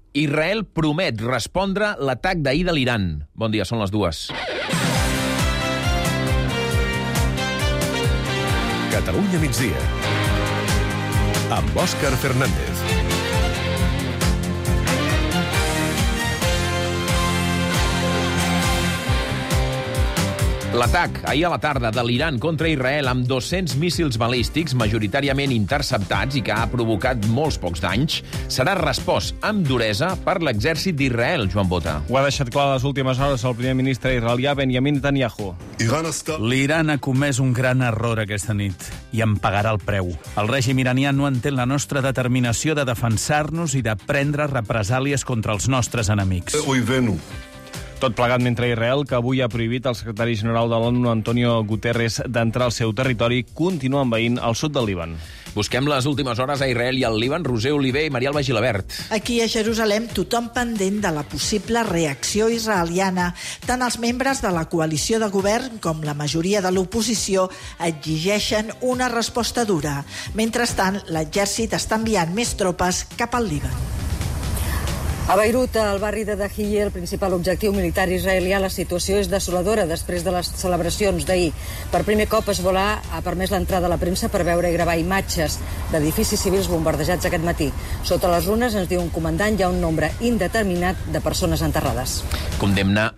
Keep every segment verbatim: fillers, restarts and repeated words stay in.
Israel promet respondre l'atac d'ahir de l'Iran. Bon dia, són les dues. Catalunya migdia, amb Òscar Fernández. L'atac ahir a la tarda de l'Iran contra Israel amb dos-cents míssils balístics majoritàriament interceptats i que ha provocat molts pocs danys serà respost amb duresa per l'exèrcit d'Israel, Joan Bota. Ho ha deixat clar les últimes hores el primer ministre israelià Benjamin Netanyahu. L'Iran ha comès un gran error aquesta nit i en pagarà el preu. El règim iranià no entén la nostra determinació de defensar-nos i de prendre represàlies contra els nostres enemics. Tot plegat mentre Israel, que avui ha prohibit el secretari general de l'ONU, Antonio Guterres, d'entrar al seu territori, continua envaint el sud del Líban. Busquem les últimes hores a Israel i al Líban. Roser Oliver i Maria Alba Gilabert. Aquí a Jerusalem, tothom pendent de la possible reacció israeliana. Tant els membres de la coalició de govern com la majoria de l'oposició exigeixen una resposta dura. Mentrestant, l'exèrcit està enviant més tropes cap al Líban. A Beirut, al barri de Dahiyeh, el principal objectiu militar israelià, la situació és desoladora després de les celebracions d'ahir. Per primer cop, Hezbollah ha permès l'entrada a la premsa per veure i gravar imatges d'edificis civils bombardejats aquest matí. Sota les runes, ens diu un comandant, hi ha un nombre indeterminat de persones enterrades. Condemna...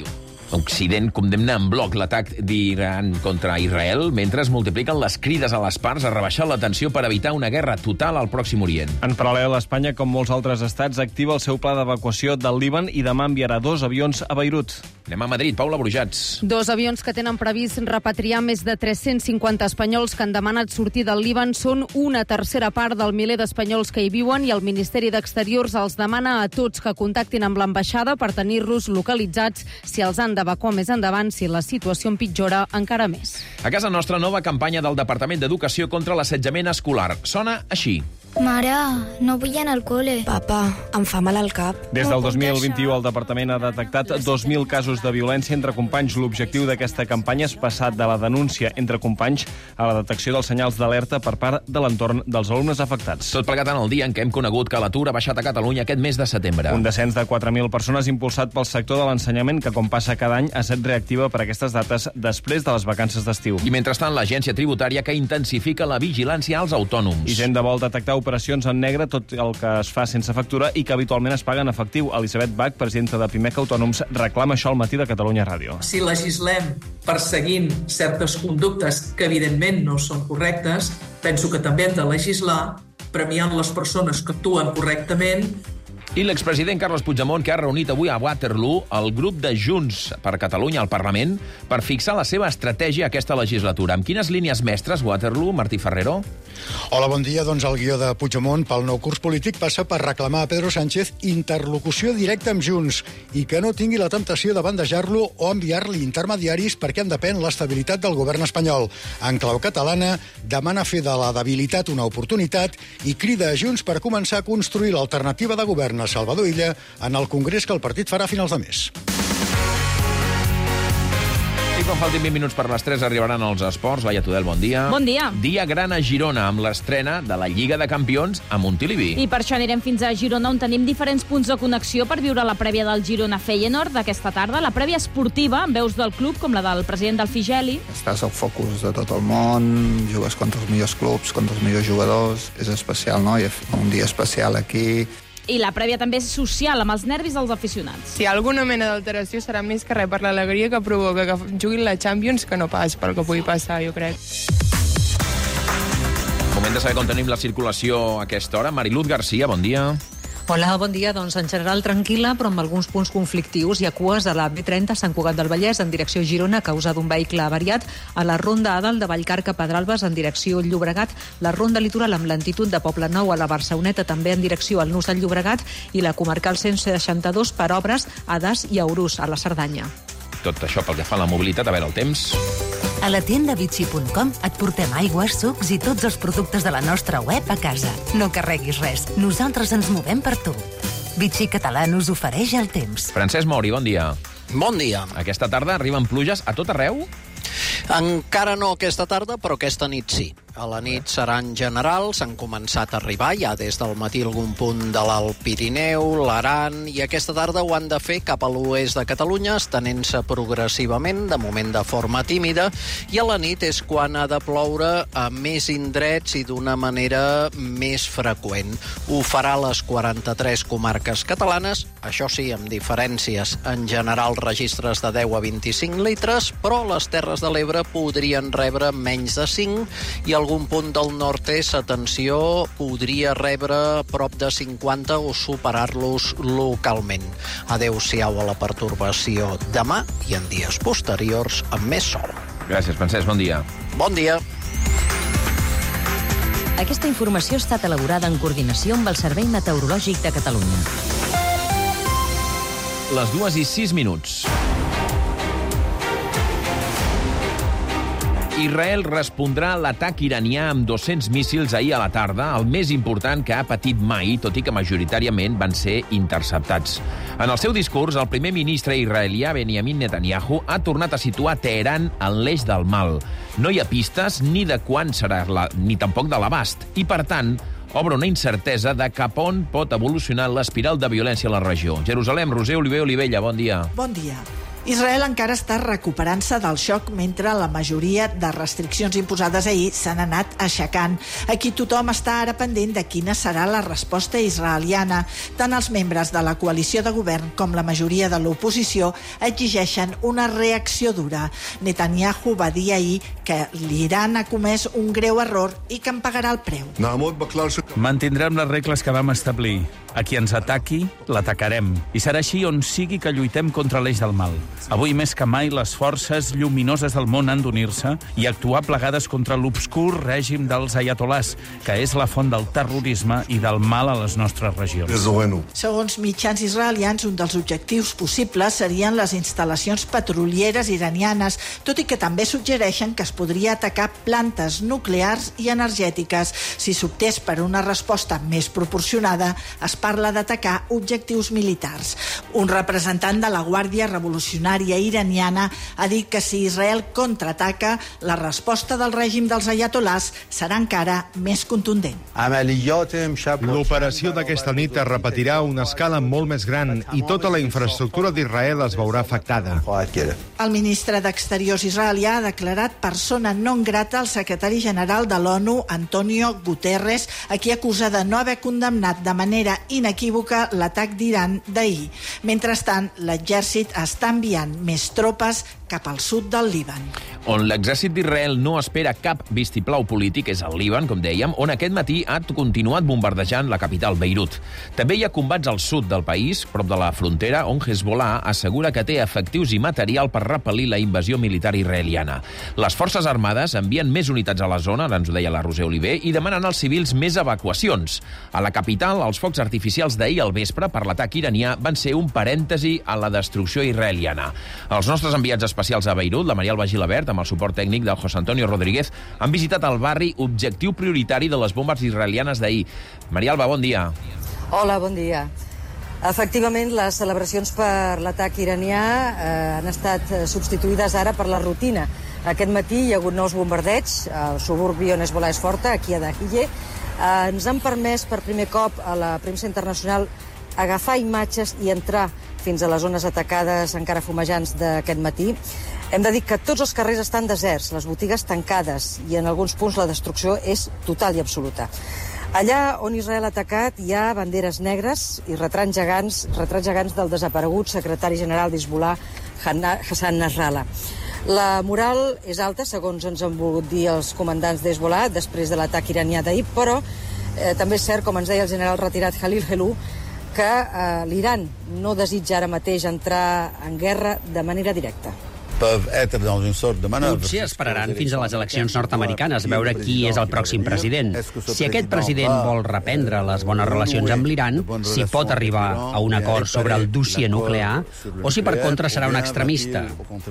Occident condemna en bloc l'atac d'Iran contra Israel mentre es multipliquen les crides a les parts a rebaixar la tensió per evitar una guerra total al Pròxim Orient. En paral·lel, Espanya, com molts altres estats, activa el seu pla d'evacuació del Líban i demà enviarà dos avions a Beirut. Anem a Madrid. Paula Brujats. Dos avions que tenen previst repatriar més de tres-cents cinquanta espanyols que han demanat sortir del Líban són una tercera part del miler d'espanyols que hi viuen i el Ministeri d'Exteriors els demana a tots que contactin amb l'ambaixada per tenir-los localitzats si els han d'evacuar més endavant si la situació empitjora encara més. A casa nostra, nova campanya del Departament d'Educació contra l'assetjament escolar. Sona així. Mare, no vull anar al col·le. Papa, em fa mal al cap. Des del dos mil vint-i-u, el departament ha detectat dos mil casos de violència entre companys. L'objectiu d'aquesta campanya és passar de la denúncia entre companys a la detecció dels senyals d'alerta per part de l'entorn dels alumnes afectats. Tot plegat en el dia en què hem conegut que l'atur ha baixat a Catalunya aquest mes de setembre. Un descens de quatre mil persones impulsat pel sector de l'ensenyament que, com passa cada any, ha estat reactiva per aquestes dates després de les vacances d'estiu. I mentrestant, l'agència tributària que intensifica la vigilància als autònoms. Hisenda vol detectar operacions en negre, tot el que es fa sense factura i que habitualment es paga en efectiu. Elisabet Bach, presidenta de Pimec Autònoms, reclama això al matí de Catalunya Ràdio. Si legislem perseguint certes conductes que evidentment no són correctes, penso que també hem de legislar premiant les persones que actuen correctament. I l'expresident Carles Puigdemont, que ha reunit avui a Waterloo el grup de Junts per Catalunya al Parlament per fixar la seva estratègia aquesta legislatura. Amb quines línies mestres, Waterloo, Martí Ferrero? Hola, bon dia. Doncs el guió de Puigdemont pel nou curs polític passa per reclamar a Pedro Sánchez interlocució directa amb Junts i que no tingui la temptació de bandejar-lo o enviar-li intermediaris perquè en depèn l'estabilitat del govern espanyol. En clau catalana, demana fer de la debilitat una oportunitat i crida a Junts per començar a construir l'alternativa de govern a Salvador Illa en el congrés que el partit farà a finals de mes. I quan faltin vint minuts per les tres arribaran els esports. Laia Tudel, bon dia. Bon dia. Dia gran a Girona, amb l'estrena de la Lliga de Campions a Montilivi. I per això anirem fins a Girona, on tenim diferents punts de connexió per viure la prèvia del Girona Feyenoord d'aquesta tarda. La prèvia esportiva, amb veus del club, com la del president del Figeli. Estàs al focus de tot el món, jugues contra els millors clubs, contra els millors jugadors. És especial, no? Hi ha un dia especial aquí. I la prèvia també és social, amb els nervis dels aficionats. Si hi ha alguna mena d'alteració serà més que res per l'alegria que provoca que juguin la Champions que no pas pel que pugui passar, jo crec. Moment de saber com tenim la circulació a aquesta hora. Mariluz Garcia, bon dia. Hola, bon dia. Doncs en general tranquil·la, però amb alguns punts conflictius. Hi ha cues a la B trenta Sant Cugat del Vallès en direcció Girona a causa d'un vehicle avariat, a la ronda A dalt de Vallcarca Pedralbes en direcció Llobregat, la ronda litoral amb lentitud de Poblenou a la Barceloneta també en direcció al Nus del Llobregat i la comarcal cent seixanta-dos per obres a Das i a Urús, a la Cerdanya. Tot això pel que fa a la mobilitat. A veure, el temps... A la tienda Vichy punt com et portem aigües, sucs i tots els productes de la nostra web a casa. No carreguis res, nosaltres ens movem per tu. Vichy Català us ofereix el temps. Francesc Mori, bon dia. Bon dia. Aquesta tarda arriben pluges a tot arreu? Encara no aquesta tarda, però aquesta nit sí. A la nit seran generals, han començat a arribar ja des del matí algun punt de l'Alt Pirineu, l'Aran, i aquesta tarda ho han de fer cap a l'oest de Catalunya, estenent-se progressivament, de moment de forma tímida, i a la nit és quan ha de ploure a més indrets i d'una manera més freqüent. Ho farà a les quaranta-tres comarques catalanes, això sí, amb diferències. En general, registres de deu a vint-i-cinc litres, però les Terres de l'Ebre podrien rebre menys de cinc i algun punt del nord-est, atenció, podria rebre prop de cinquanta o superar-los localment. Adéu-siau a la pertorbació demà i en dies posteriors amb més sol. Gràcies, Francesc. Bon dia. Bon dia. Aquesta informació ha estat elaborada en coordinació amb el Servei Meteorològic de Catalunya. Les dues i sis minuts. Israel respondrà a l'atac iranià amb dos-cents míssils ahir a la tarda, el més important que ha patit mai, tot i que majoritàriament van ser interceptats. En el seu discurs, el primer ministre israelià Benjamin Netanyahu ha tornat a situar Teheran en l'eix del mal. No hi ha pistes ni de quan serà, la, ni tampoc de l'abast, i per tant obre una incertesa de cap on pot evolucionar l'espiral de violència a la regió. Jerusalem, Roser Oliver Olivella, bon dia. Bon dia. Israel encara està recuperant-se del xoc mentre la majoria de restriccions imposades ahir s'han anat aixecant. Aquí tothom està ara pendent de quina serà la resposta israeliana. Tant els membres de la coalició de govern com la majoria de l'oposició exigeixen una reacció dura. Netanyahu va dir ahir que l'Iran ha comès un greu error i que en pagarà el preu. Mantindrem les regles que vam establir. A qui ens ataqui, l'atacarem. I serà així on sigui que lluitem contra l'eix del mal. Avui més que mai les forces lluminoses del món han d'unir-se i actuar plegades contra l'obscur règim dels ayatolàs, que és la font del terrorisme i del mal a les nostres regions. Segons mitjans israelians, un dels objectius possibles serien les instal·lacions petrolieres iranianes, tot i que també suggereixen que es podria atacar plantes nuclears i energètiques. Si s'optés per una resposta més proporcionada, es parla d'atacar objectius militars. Un representant de la Guàrdia Revolucionària iraniana ha dit que si Israel contraataca, la resposta del règim dels ayatolàs serà encara més contundent. L'operació d'aquesta nit es repetirà a una escala molt més gran i tota la infraestructura d'Israel es veurà afectada. El ministre d'Exteriors israelià ha declarat persona non grata al secretari general de l'ONU, Antonio Guterres, a qui acusa de no haver condemnat de manera inequívoca l'atac d'Iran d'ahir. Mentrestant, l'exèrcit està enviant més tropes cap al sud del Líban. On l'exèrcit d'Israel no espera cap vistiplau polític és el Líban, com dèiem, on aquest matí ha continuat bombardejant la capital, Beirut. També hi ha combats al sud del país, prop de la frontera, on Hezbollah assegura que té efectius i material per repel·lir la invasió militar israeliana. Les forces armades envien més unitats a la zona, ara ens ho deia la Roser Oliver, i demanen als civils més evacuacions. A la capital, els focs artificials d'ahir al vespre per l'atac iranià van ser un parèntesi a la destrucció israeliana. Els nostres enviats especials a Beirut, la Marialba Gilabert, amb el suport tècnic del José Antonio Rodríguez, han visitat el barri objectiu prioritari de les bombes israelianes d'ahir. Marialba, bon dia. Hola, bon dia. Efectivament, les celebracions per l'atac iranià eh, han estat substituïdes ara per la rutina. Aquest matí hi ha hagut nous bombardeigs al suburbi on Hezbollah és forta, aquí a Dahiyeh. Eh, ens han permès per primer cop a la premsa internacional agafar imatges i entrar fins a les zones atacades encara fumejants d'aquest matí. Hem de dir que tots els carrers estan deserts, les botigues tancades i en alguns punts la destrucció és total i absoluta. Allà on Israel ha atacat hi ha banderes negres i retrats gegants, retrats gegants del desaparegut secretari general d'Hezbollah, Hassan Nasrallah. La moral és alta, segons ens han volgut dir els comandants d'Hezbollah després de l'atac iranià d'ahir, però eh, també és cert, com ens deia el general retirat Khalil Helou, que eh, l'Iran no desitja ara mateix entrar en guerra de manera directa. Potser esperaran fins a les eleccions nord-americanes veure qui és el pròxim president. Si aquest president vol reprendre les bones relacions amb l'Iran, si pot arribar a un acord sobre el dossier nuclear, o si per contra serà un extremista.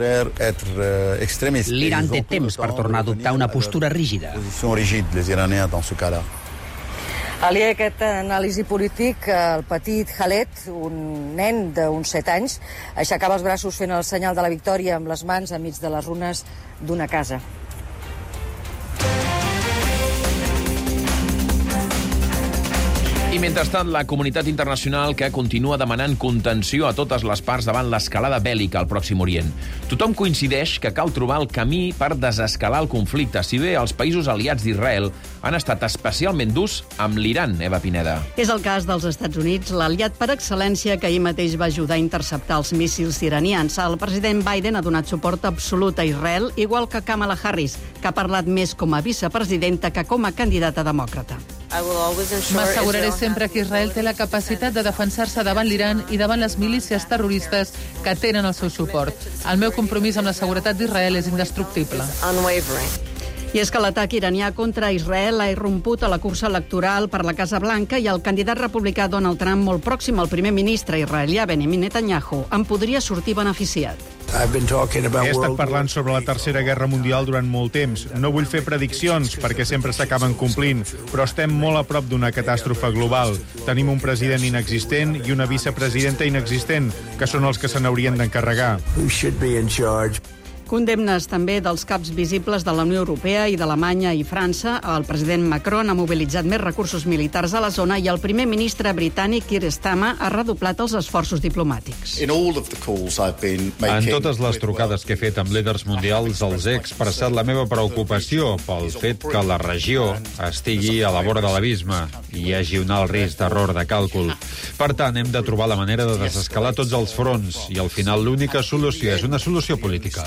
L'Iran té temps per tornar a adoptar una postura rígida. Aliè a aquest anàlisi polític, el petit Khaled, un nen d'uns set anys, aixecava els braços fent el senyal de la victòria amb les mans enmig de les runes d'una casa. mentrestant, la comunitat internacional que continua demanant contenció a totes les parts davant l'escalada bèl·lica al Pròxim Orient. Tothom coincideix que cal trobar el camí per desescalar el conflicte, si bé els països aliats d'Israel han estat especialment durs amb l'Iran, Eva Pineda. És el cas dels Estats Units, l'aliat per excel·lència que ahir mateix va ajudar a interceptar els míssils iranians. El president Biden ha donat suport absolut a Israel, igual que Kamala Harris, que ha parlat més com a vicepresidenta que com a candidata demòcrata. M'asseguraré sempre que Israel té la capacitat de defensar-se davant l'Iran i davant les milícies terroristes que tenen el seu suport. El meu compromís amb la seguretat d'Israel és indestructible. I és que l'atac iranià contra Israel ha irromput a la cursa electoral per la Casa Blanca i el candidat republicà Donald Trump, molt pròxim al primer ministre israelià Benjamin Netanyahu, en podria sortir beneficiat. He estat parlant sobre la Tercera Guerra Mundial durant molt temps. No vull fer prediccions, perquè sempre s'acaben complint, però estem molt a prop d'una catàstrofe global. Tenim un president inexistent i una vicepresidenta inexistent, que són els que se n'haurien d'encarregar. Condemnes també dels caps visibles de la Unió Europea i d'Alemanya i França. El president Macron ha mobilitzat més recursos militars a la zona i el primer ministre britànic, Keir Starmer, ha redoblat els esforços diplomàtics. En totes les trucades que he fet amb líders mundials els he expressat la meva preocupació pel fet que la regió estigui a la vora de l'abisme i hi hagi un alt risc d'error de càlcul. Per tant, hem de trobar la manera de desescalar tots els fronts i al final l'única solució és una solució política.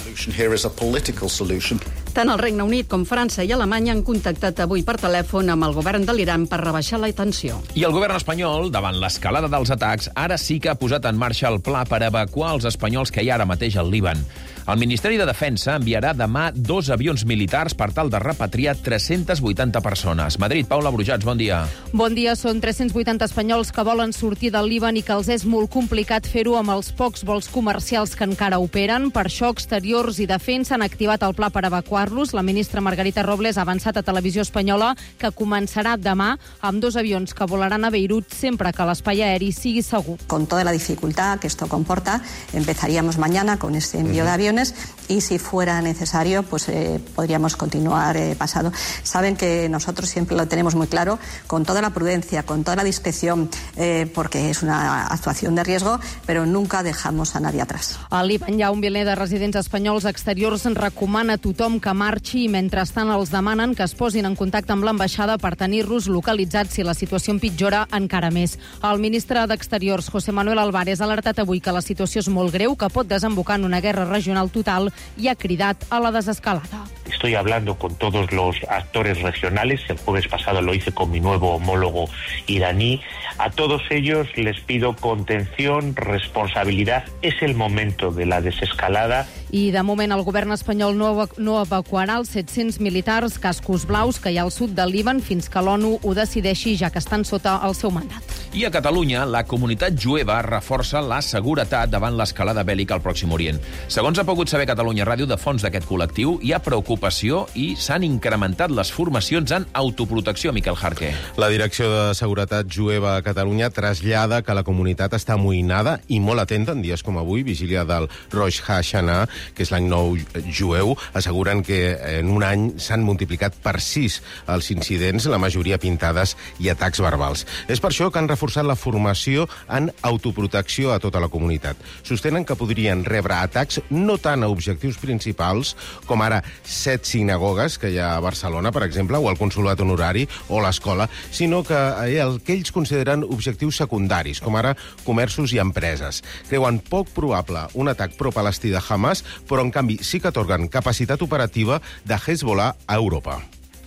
Tant el Regne Unit com França i Alemanya han contactat avui per telèfon amb el govern de l'Iran per rebaixar la tensió. I el govern espanyol, davant l'escalada dels atacs, ara sí que ha posat en marxa el pla per evacuar els espanyols que hi ha ara mateix al Líban. El Ministeri de Defensa enviarà demà dos avions militars per tal de repatriar tres-centes vuitanta persones. Madrid, Paula Brujats, bon dia. Bon dia, són tres-cents vuitanta espanyols que volen sortir del Líban i que els és molt complicat fer-ho amb els pocs vols comercials que encara operen. Per això, Exteriors i Defensa han activat el pla per evacuar-los. La ministra Margarita Robles ha avançat a Televisió Espanyola que començarà demà amb dos avions que volaran a Beirut sempre que l'espai aeri sigui segur. Con toda la dificultad que esto comporta, empezaríamos mañana con este envío de aviones y si fuera necesario, pues eh, podríamos continuar eh, pasado. Saben que nosotros siempre lo tenemos muy claro, con toda la prudencia, con toda la discreción, eh, porque es una actuación de riesgo, pero nunca dejamos a nadie atrás. Al Líban hi ha un miler de residents espanyols. Exteriors recomana a tothom que marxi i mentrestant els demanen que es posin en contacte amb l'ambaixada per tenir-los localitzats si la situació empitjora encara més. El ministre d'Exteriors, José Manuel Álvarez, ha alertat avui que la situació és molt greu, que pot desembocar en una guerra regional total y ha cridat a la desescalada. Estoy hablando con todos los actores regionales. El jueves pasado lo hice con mi nuevo homólogo iraní. A todos ellos les pido contención, responsabilidad. Es el momento de la desescalada. I de moment el govern espanyol no, no evacuarà els set-cents militars cascos blaus que hi ha al sud del Líban fins que l'ONU ho decideixi, ja que estan sota el seu mandat. I a Catalunya, la comunitat jueva reforça la seguretat davant l'escalada bèl·lica al Pròxim Orient. Segons ha pogut saber Catalunya Ràdio, de fons d'aquest col·lectiu, hi ha preocupació i s'han incrementat les formacions en autoprotecció, Miquel Jarque. La Direcció de Seguretat Jueva a Catalunya trasllada que la comunitat està amoïnada i molt atenta en dies com avui, vigília del Rosh Hashanah, que és l'any nou jueu. Asseguren que en un any s'han multiplicat per sis els incidents, la majoria pintades i atacs verbals. És per això que han reforçat la formació en autoprotecció a tota la comunitat. Sostenen que podrien rebre atacs no tant a objectius principals, com ara set sinagogues que hi ha a Barcelona, per exemple, o el consolat honorari o l'escola, sinó que el que ells consideren objectius secundaris, com ara comerços i empreses. Creuen poc probable un atac pro-palestí de Hamas, però en canvi sí que atorguen capacitat operativa de Hezbollah a Europa.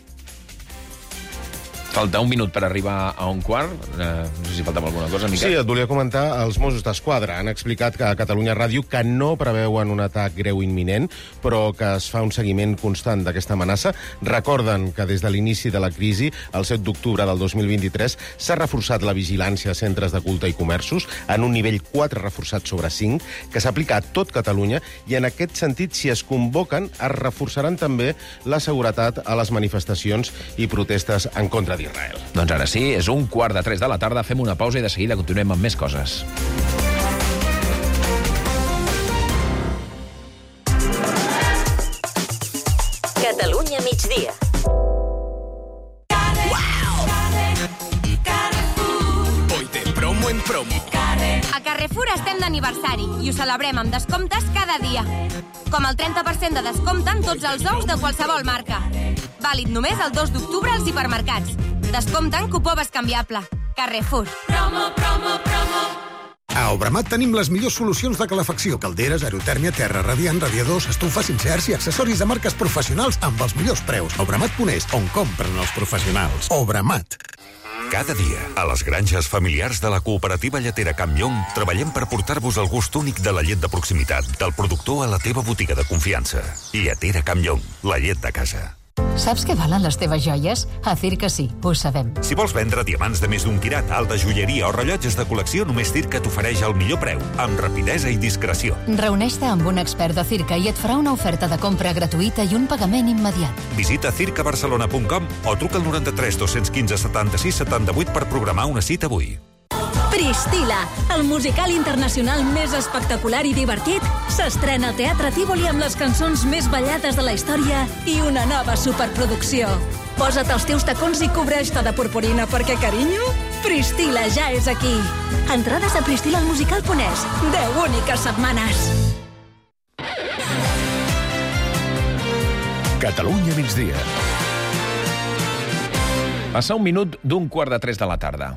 Falta un minut per arribar a un quart. Eh, no sé si faltava alguna cosa, Miquel. Sí, et volia comentar. Els Mossos d'Esquadra han explicat que a Catalunya Ràdio que no preveuen un atac greu imminent, però que es fa un seguiment constant d'aquesta amenaça. Recorden que des de l'inici de la crisi, el set d'octubre del dos mil vint-i-tres, s'ha reforçat la vigilància a centres de culte i comerços en un nivell quatre reforçat sobre cinc, que s'aplica a tot Catalunya, i en aquest sentit, si es convoquen, es reforçaran també la seguretat a les manifestacions i protestes en contra d'Israel. Doncs ara sí, és un quart de tres de la tarda, fem una pausa i de seguida continuem amb més coses. Catalunya migdia. A Carrefour estem d'aniversari i ho celebrem amb descomptes cada dia. Com el trenta per cent de descompte en tots els ous de qualsevol marca. Vàlid només el dos d'octubre als hipermercats. Descompte en cupó bescanviable. Carrefour. Promo, promo, promo. A Obramat tenim les millors solucions de calefacció, calderes, aerotèrmia, terra radiant, radiadors, estufes, inserts i accessoris de marques professionals amb els millors preus. Obramat Punés, on compren els professionals. Obramat. Cada dia, a les granges familiars de la cooperativa lletera Campllong, treballem per portar-vos el gust únic de la llet de proximitat, del productor a la teva botiga de confiança. Lletera Campllong, la llet de casa. Saps què valen les teves joies? A Circa sí, ho sabem. Si vols vendre diamants de més d'un quirat, alt de joieria o rellotges de col·lecció, només Circa t'ofereix el millor preu, amb rapidesa i discreció. Reuneix-te amb un expert de Circa i et farà una oferta de compra gratuïta i un pagament immediat. Visita circa barcelona punt com o truca al noranta-tres dos cents quinze setanta-sis setanta-vuit per programar una cita avui. Pristila, el musical internacional més espectacular i divertit, s'estrena al Teatre Tívoli amb les cançons més ballades de la història i una nova superproducció. Posa't els teus tacons i cobreix-te de purpurina perquè, carinyo, Pristila ja és aquí. Entrades a pristilalmusical punt es. deu úniques setmanes. Catalunya migdia. Passa un minut d'un quart de tres de la tarda.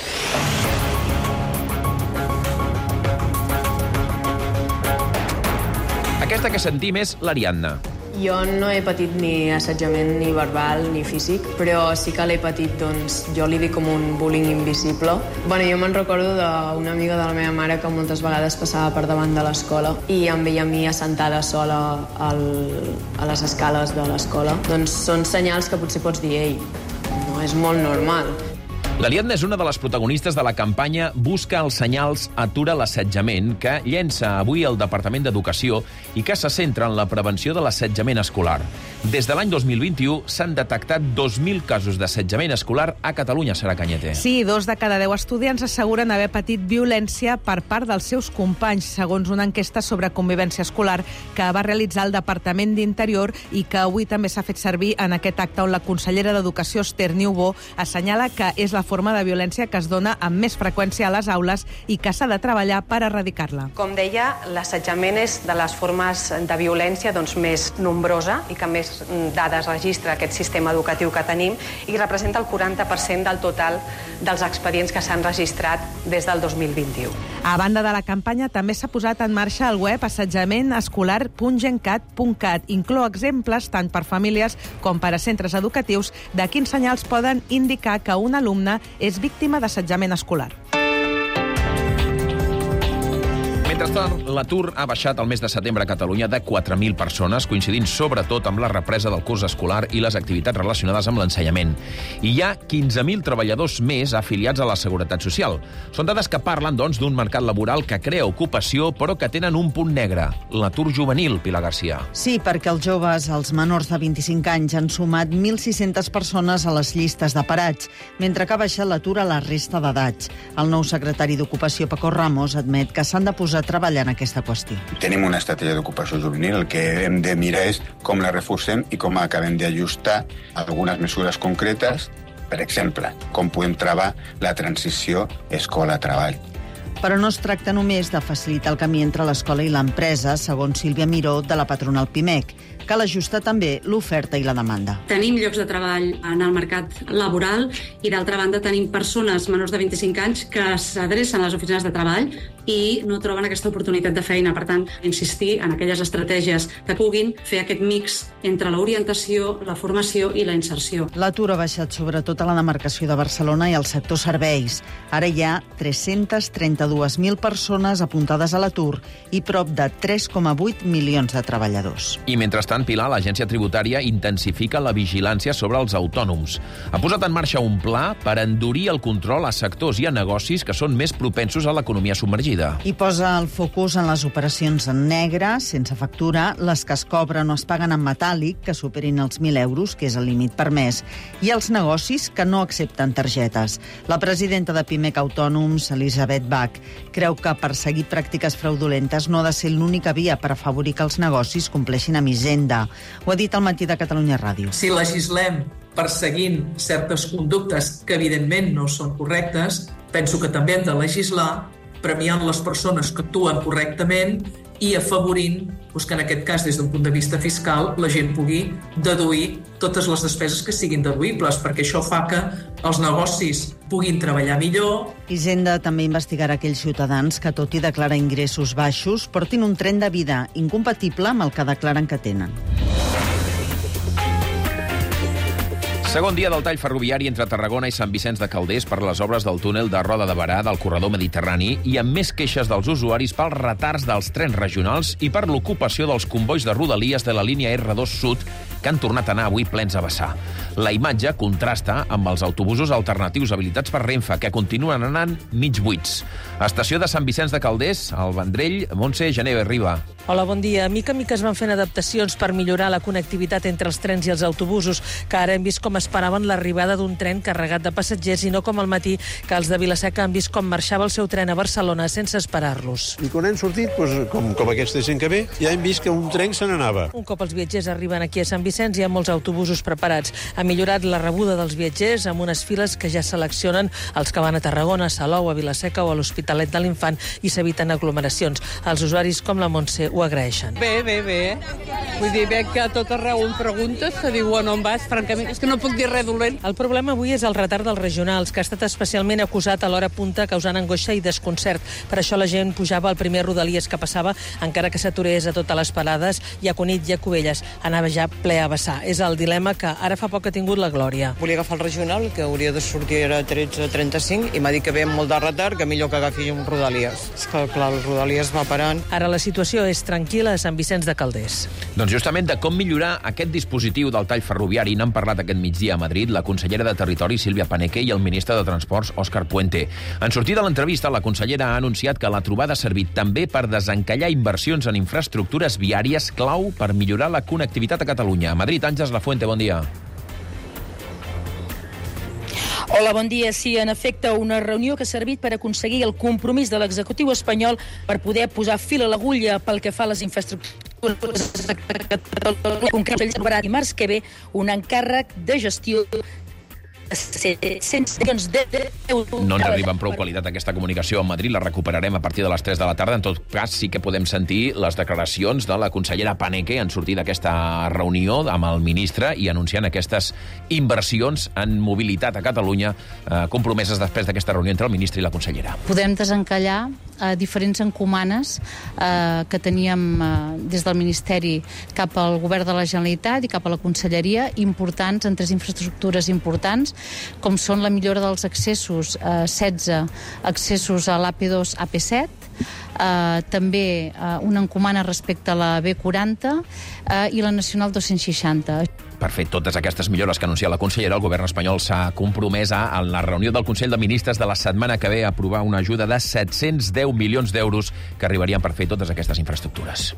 Aquesta que sentim és l'Ariadna. Jo no he patit ni assetjament ni verbal ni físic, però sí que l'he patit, doncs, jo li dic com un bullying invisible. Bueno, jo me'n recordo d'una amiga de la meva mare que moltes vegades passava per davant de l'escola i em veia a mi assentada sola al, a les escales de l'escola. Doncs són senyals que potser pots dir, ei, no és molt normal. L'Ariadna és una de les protagonistes de la campanya Busca els senyals, atura l'assetjament, que llença avui el Departament d'Educació i que se centra en la prevenció de l'assetjament escolar. Des de l'any dos mil vint-i-u s'han detectat dos mil casos d'assetjament escolar a Catalunya, Sara Cañete. Sí, dos de cada deu estudiants asseguren haver patit violència per part dels seus companys, segons una enquesta sobre convivència escolar que va realitzar el Departament d'Interior i que avui també s'ha fet servir en aquest acte on la consellera d'Educació, Esther Niubó, assenyala que és la forma de violència que es dona amb més freqüència a les aules i que s'ha de treballar per erradicar-la. Com deia, l'assetjament és de les formes de violència doncs, més nombrosa i que més dades registra aquest sistema educatiu que tenim i representa el quaranta per cent del total dels expedients que s'han registrat des del dos mil vint-i-u. A banda de la campanya, també s'ha posat en marxa el web assetjament escolar punt gencat punt cat. Inclou exemples tant per famílies com per a centres educatius de quins senyals poden indicar que un alumne és víctima d'assetjament escolar. Mentrestant, l'atur ha baixat el mes de setembre a Catalunya de quatre mil persones, coincidint sobretot amb la represa del curs escolar i les activitats relacionades amb l'ensenyament. I hi ha quinze mil treballadors més afiliats a la Seguretat Social. Són dades que parlen, doncs, d'un mercat laboral que crea ocupació, però que tenen un punt negre, l'atur juvenil, Pilar Garcia. Sí, perquè els joves, els menors de vint-i-cinc anys, han sumat mil sis-centes persones a les llistes de parats, mentre que ha baixat l'atur a la resta d'edats. El nou secretari d'Ocupació, Paco Ramos, admet que s'han de posar treballar en aquesta qüestió. Tenim una estratègia d'ocupació juvenil, el que hem de mirar és com la reforcem i com acabem d'ajustar algunes mesures concretes, per exemple, com podem travar la transició escola-treball. Però no es tracta només de facilitar el camí entre l'escola i l'empresa, segons Sílvia Miró, de la patronal Pimec. Cal ajustar també l'oferta i la demanda. Tenim llocs de treball en el mercat laboral i, d'altra banda, tenim persones menors de vint-i-cinc anys que s'adrecen a les oficines de treball i no troben aquesta oportunitat de feina. Per tant, insistir en aquelles estratègies que puguin fer aquest mix entre l'orientació, la formació i la inserció. L'atur ha baixat sobretot a la demarcació de Barcelona i al sector serveis. Ara hi ha tres-centes trenta-dues mil persones apuntades a l'atur i prop de tres coma vuit milions de treballadors. I mentrestant, Pilar, l'Agència Tributària intensifica la vigilància sobre els autònoms. Ha posat en marxa un pla per endurir el control a sectors i a negocis que són més propensos a l'economia submergida. I posa el focus en les operacions en negre, sense factura, les que es cobren o es paguen en metàl·lic, que superin els mil euros, que és el límit permès, i els negocis que no accepten targetes. La presidenta de Pimec Autònoms, Elisabet Bach, creu que perseguir pràctiques fraudulentes no ha de ser l'única via per afavorir que els negocis compleixin amb Hisenda. Ho ha dit al Matí de Catalunya Ràdio. Si legislem perseguint certes conductes que evidentment no són correctes, Penso que també hem de legislar premiant les persones que actuen correctament i afavorint doncs, que en aquest cas, des d'un punt de vista fiscal, la gent pugui deduir totes les despeses que siguin deduïbles, perquè això fa que els negocis puguin treballar millor. Hisenda també investigarà aquells ciutadans que, tot i declarar ingressos baixos, portin un tren de vida incompatible amb el que declaren que tenen. Segon dia del tall ferroviari entre Tarragona i Sant Vicenç de Calders per les obres del túnel de Roda de Barà del corredor mediterrani i amb més queixes dels usuaris pels retards dels trens regionals i per l'ocupació dels combois de rodalies de la línia erre dos Sud que han tornat a anar avui plens a vessar. La imatge contrasta amb els autobusos alternatius habilitats per Renfe, que continuen anant mig buits. Estació de Sant Vicenç de Calders, al Vendrell, Montse Geneve Riba. Hola, bon dia. A mica a mica es van fent adaptacions per millorar la connectivitat entre els trens i els autobusos, que ara hem vist com esperaven l'arribada d'un tren carregat de passatgers i no com al matí, que els de Vilaseca han vist com marxava el seu tren a Barcelona sense esperar-los. I quan hem sortit, doncs, com, com aquesta gent que ve, ja hem vist que un tren se n'anava. Un cop els viatgers arriben aquí a Sant Vicenç, hi ha molts autobusos preparats. Ha millorat la rebuda dels viatgers amb unes files que ja seleccionen els que van a Tarragona, a Salou, a Vilaseca o a l'Hospitalet de l'Infant i s'eviten aglomeracions. Els usuaris com la Montse ho agraeixen. Bé, bé, bé. Vull dir, veig que a tot arreu em preguntes, que diuen on vas, francament, és que no puc dir res dolent. El problema avui és el retard dels regionals, que ha estat especialment acusat a l'hora punta, causant angoixa i desconcert. Per això la gent pujava al primer Rodalies que passava, encara que s'aturés a totes les parades, i a Cunit i a Cubelles anava ja ple a vessar. És el dilema que ara fa poc ha tingut la Glòria. Volia agafar el regional, que hauria de sortir a tretze trenta-cinc, i m'ha dit que ve amb molt de retard, que millor que agafi un Rodalies. És que, clar, el Rodalies va parant. Ara la situació és tranquil·la a Sant Vicenç de Calders. Doncs justament de com millorar aquest dispositiu del tall ferroviari n'han parlat aquest migdia a Madrid la consellera de Territori, Sílvia Paneque, i el ministre de Transports, Òscar Puente. En sortir de l'entrevista, la consellera ha anunciat que la trobada ha servit també per desencallar inversions en infraestructures viàries clau per millorar la connectivitat a Catalunya. A Madrid, Àngels Lafuente, bon dia. Hola, bon dia. Sí, en efecte, una reunió que ha servit per aconseguir el compromís de l'executiu espanyol per poder posar fil a l'agulla pel que fa a les infraestructures. Concretament, dimarts que ve un encàrrec de gestió set-cents milions d'euros. No ens arriba amb prou qualitat aquesta comunicació a Madrid, la recuperarem a partir de les tres de la tarda. En tot cas, sí que podem sentir les declaracions de la consellera Paneque en sortir d'aquesta reunió amb el ministre i anunciant aquestes inversions en mobilitat a Catalunya eh, compromeses després d'aquesta reunió entre el ministre i la consellera. Podem desencallar eh, diferents encomanes eh, que teníem eh, des del Ministeri cap al Govern de la Generalitat i cap a la Conselleria, importants en tres infraestructures importants, com són la millora dels accessos, eh, setze accessos a l'A P dos, A P set, eh, també eh, una encomana respecte a la B quaranta eh, i la Nacional dos-cents seixanta. Per fer totes aquestes millores que anuncia la consellera, el govern espanyol s'ha compromès a, en la reunió del Consell de Ministres de la setmana que ve, a aprovar una ajuda de set-cents deu milions d'euros que arribarien per fer totes aquestes infraestructures.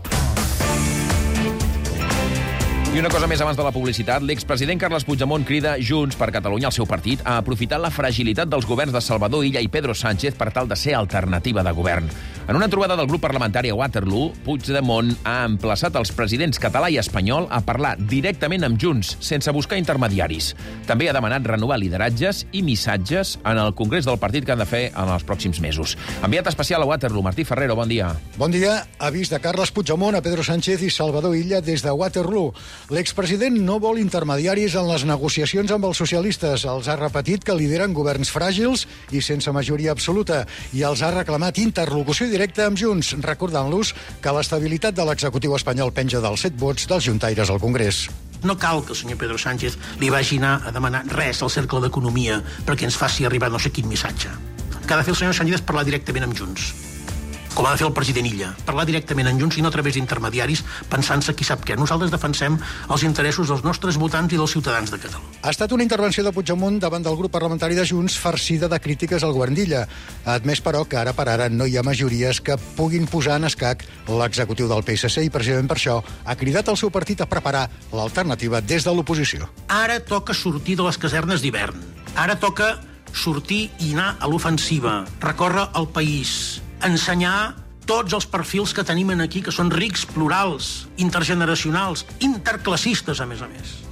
I una cosa més abans de la publicitat. L'expresident Carles Puigdemont crida Junts per Catalunya, al seu partit, a aprofitar la fragilitat dels governs de Salvador Illa i Pedro Sánchez per tal de ser alternativa de govern. En una trobada del grup parlamentari a Waterloo, Puigdemont ha emplaçat els presidents català i espanyol a parlar directament amb Junts, sense buscar intermediaris. També ha demanat renovar lideratges i missatges en el congrés del partit que han de fer en els pròxims mesos. Enviat especial a Waterloo, Martí Ferrero, bon dia. Bon dia. Avís de Carles Puigdemont a Pedro Sánchez i Salvador Illa des de Waterloo. L'expresident no vol intermediaris en les negociacions amb els socialistes. Els ha repetit que lideren governs fràgils i sense majoria absoluta, i els ha reclamat interlocució directa amb Junts, recordant-los que l'estabilitat de l'executiu espanyol penja dels set vots dels juntaires al Congrés. No cal que el senyor Pedro Sánchez li vagi anar a demanar res al Cercle d'Economia perquè ens faci arribar no sé quin missatge. El que ha de fer el senyor Sánchez és parlar directament amb Junts, com ha de fer el president Illa, parlar directament amb Junts i no a través d'intermediaris, pensant-se qui sap què. Nosaltres defensem els interessos dels nostres votants i dels ciutadans de Catalunya. Ha estat una intervenció de Puigdemont davant del grup parlamentari de Junts farcida de crítiques al govern d'Illa. Ha admès, però, que ara per ara no hi ha majories que puguin posar en escac l'executiu del P S C i, precisament per això, ha cridat el seu partit a preparar l'alternativa des de l'oposició. Ara toca sortir de les casernes d'hivern. Ara toca sortir i anar a l'ofensiva, recórrer el país, ensenyar tots els perfils que tenim aquí, que són rics, plurals, intergeneracionals, interclassistes, a més a més.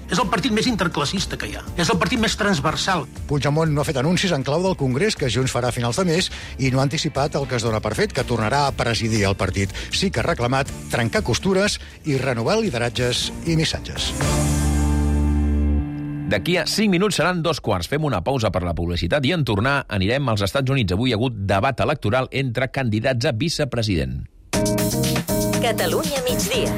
És el partit més interclassista que hi ha. És el partit més transversal. Puigdemont no ha fet anuncis en clau del Congrés que Junts farà a finals de mes i no ha anticipat el que es dona per fet, que tornarà a presidir el partit. Sí que ha reclamat trencar costures i renovar lideratges i missatges. D'aquí a cinc minuts seran dos quarts. Fem una pausa per la publicitat i en tornar anirem als Estats Units. Avui hi ha hagut debat electoral entre candidats a vicepresident. Catalunya migdia.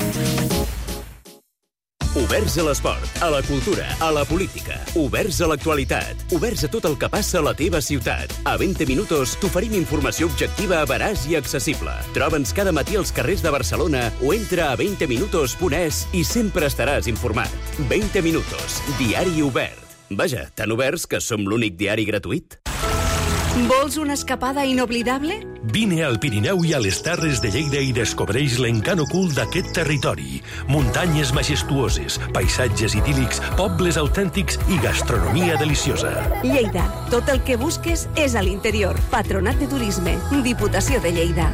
Oberts a l'esport, a la cultura, a la política. Oberts a l'actualitat. Oberts a tot el que passa a la teva ciutat. A vint minuts t'oferim informació objectiva, veraç i accessible. Troba'ns cada matí als carrers de Barcelona o entra a vint minuts punt es i sempre estaràs informat. vint minuts, diari obert. Vaja, tan oberts que som l'únic diari gratuït. Vols una escapada inoblidable? Vine al Pirineu i a les Terres de Lleida i descobreix l'encant ocult d'aquest territori. Muntanyes majestuoses, paisatges idíl·lics, pobles autèntics i gastronomia deliciosa. Lleida, tot el que busques és a l'interior. Patronat de Turisme, Diputació de Lleida.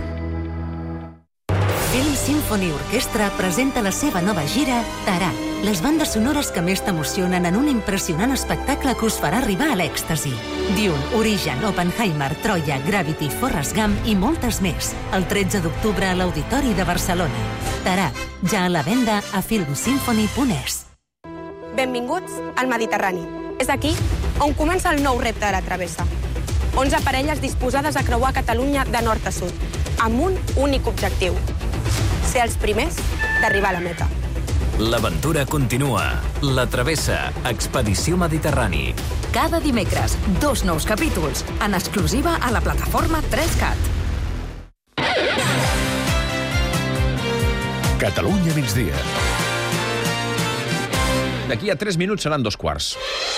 Film Symphony Orchestra presenta la seva nova gira Tarà, les bandes sonores que més t'emocionen en un impressionant espectacle que us farà arribar a l'èxtasi. Dune, Origen, Oppenheimer, Troia, Gravity, Forrest Gump i moltes més. El tretze d'octubre a l'Auditori de Barcelona. Tarà, ja a la venda a film symphony punt es. Benvinguts al Mediterrani. És aquí on comença el nou repte de la travessa. onze parelles disposades a creuar Catalunya de nord a sud, amb un únic objectiu: ser els primers d'arribar a la meta. L'aventura continua. La travessa, Expedició Mediterrani. Cada dimecres, dos nous capítols, en exclusiva a la plataforma tres cat. Catalunya migdia. D'aquí a tres minuts seran dos quarts.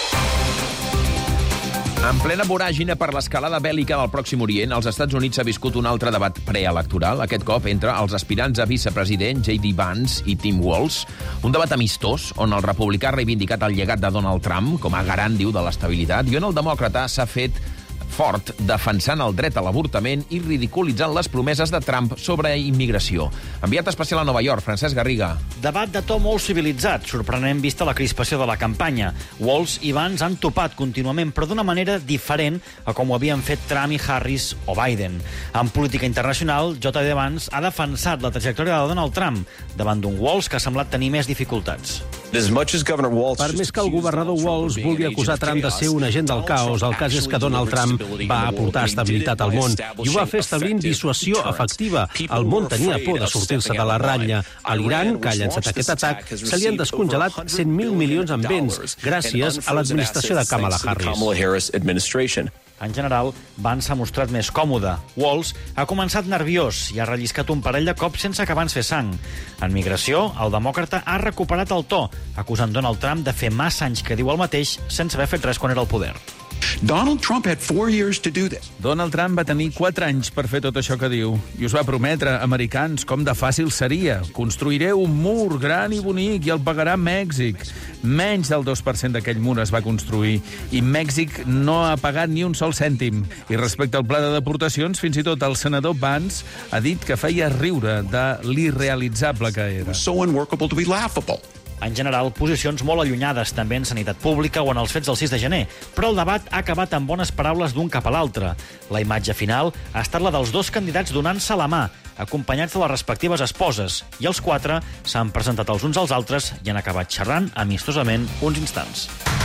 En plena voràgine per l'escalada bèl·lica del Pròxim Orient, als Estats Units s'ha viscut un altre debat preelectoral, aquest cop entre els aspirants a vicepresident J D Vance i Tim Walz. Un debat amistós, on el republicà ha reivindicat el llegat de Donald Trump com a garant, diu, de l'estabilitat, i on el demòcrata s'ha fet fort defensant el dret a l'avortament i ridiculitzant les promeses de Trump sobre immigració. Enviat especial a Nova York, Francesc Garriga. Debat de to molt civilitzat, sorprenent vista la crispació de la campanya. Walz i Vance han topat contínuament, però d'una manera diferent a com ho havien fet Trump i Harris o Biden. En política internacional, J D Vance ha defensat la trajectòria de Donald Trump davant d'un Walz que ha semblat tenir més dificultats. Per més que el governador Walz vulgui acusar Trump de ser un agent del caos, el cas és que Donald Trump va aportar estabilitat al món i ho va fer establint dissuasió efectiva. El món tenia por de sortir-se de la ratlla. A l'Iran, que ha llançat aquest atac, se li han descongelat cent mil milions en béns gràcies a l'administració de Kamala Harris. En general, Vance s'ha mostrat més còmode. Walz ha començat nerviós i ha relliscat un parell de cops sense que abans fer sang. En migració, el demòcrata ha recuperat el to, acusant Donald Trump de fer massa anys que diu el mateix sense haver fet res quan era al poder. Donald Trump had four years to do this. Donald Trump va tenir quatre anys per fer tot això que diu. I us va prometre, americans, com de fàcil seria. Construiré un mur gran i bonic i el pagarà Mèxic. Menys del dos per cent d'aquell mur es va construir. I Mèxic no ha pagat ni un sol cèntim. I respecte al pla de deportacions, fins i tot el senador Vance ha dit que feia riure de l'irrealitzable que era. So unworkable to be laughable. En general, posicions molt allunyades també en sanitat pública o en els fets del sis de gener, però el debat ha acabat amb bones paraules d'un cap a l'altre. La imatge final ha estat la dels dos candidats donant-se la mà, acompanyats de les respectives esposes, i els quatre s'han presentat els uns als altres i han acabat xerrant amistosament uns instants.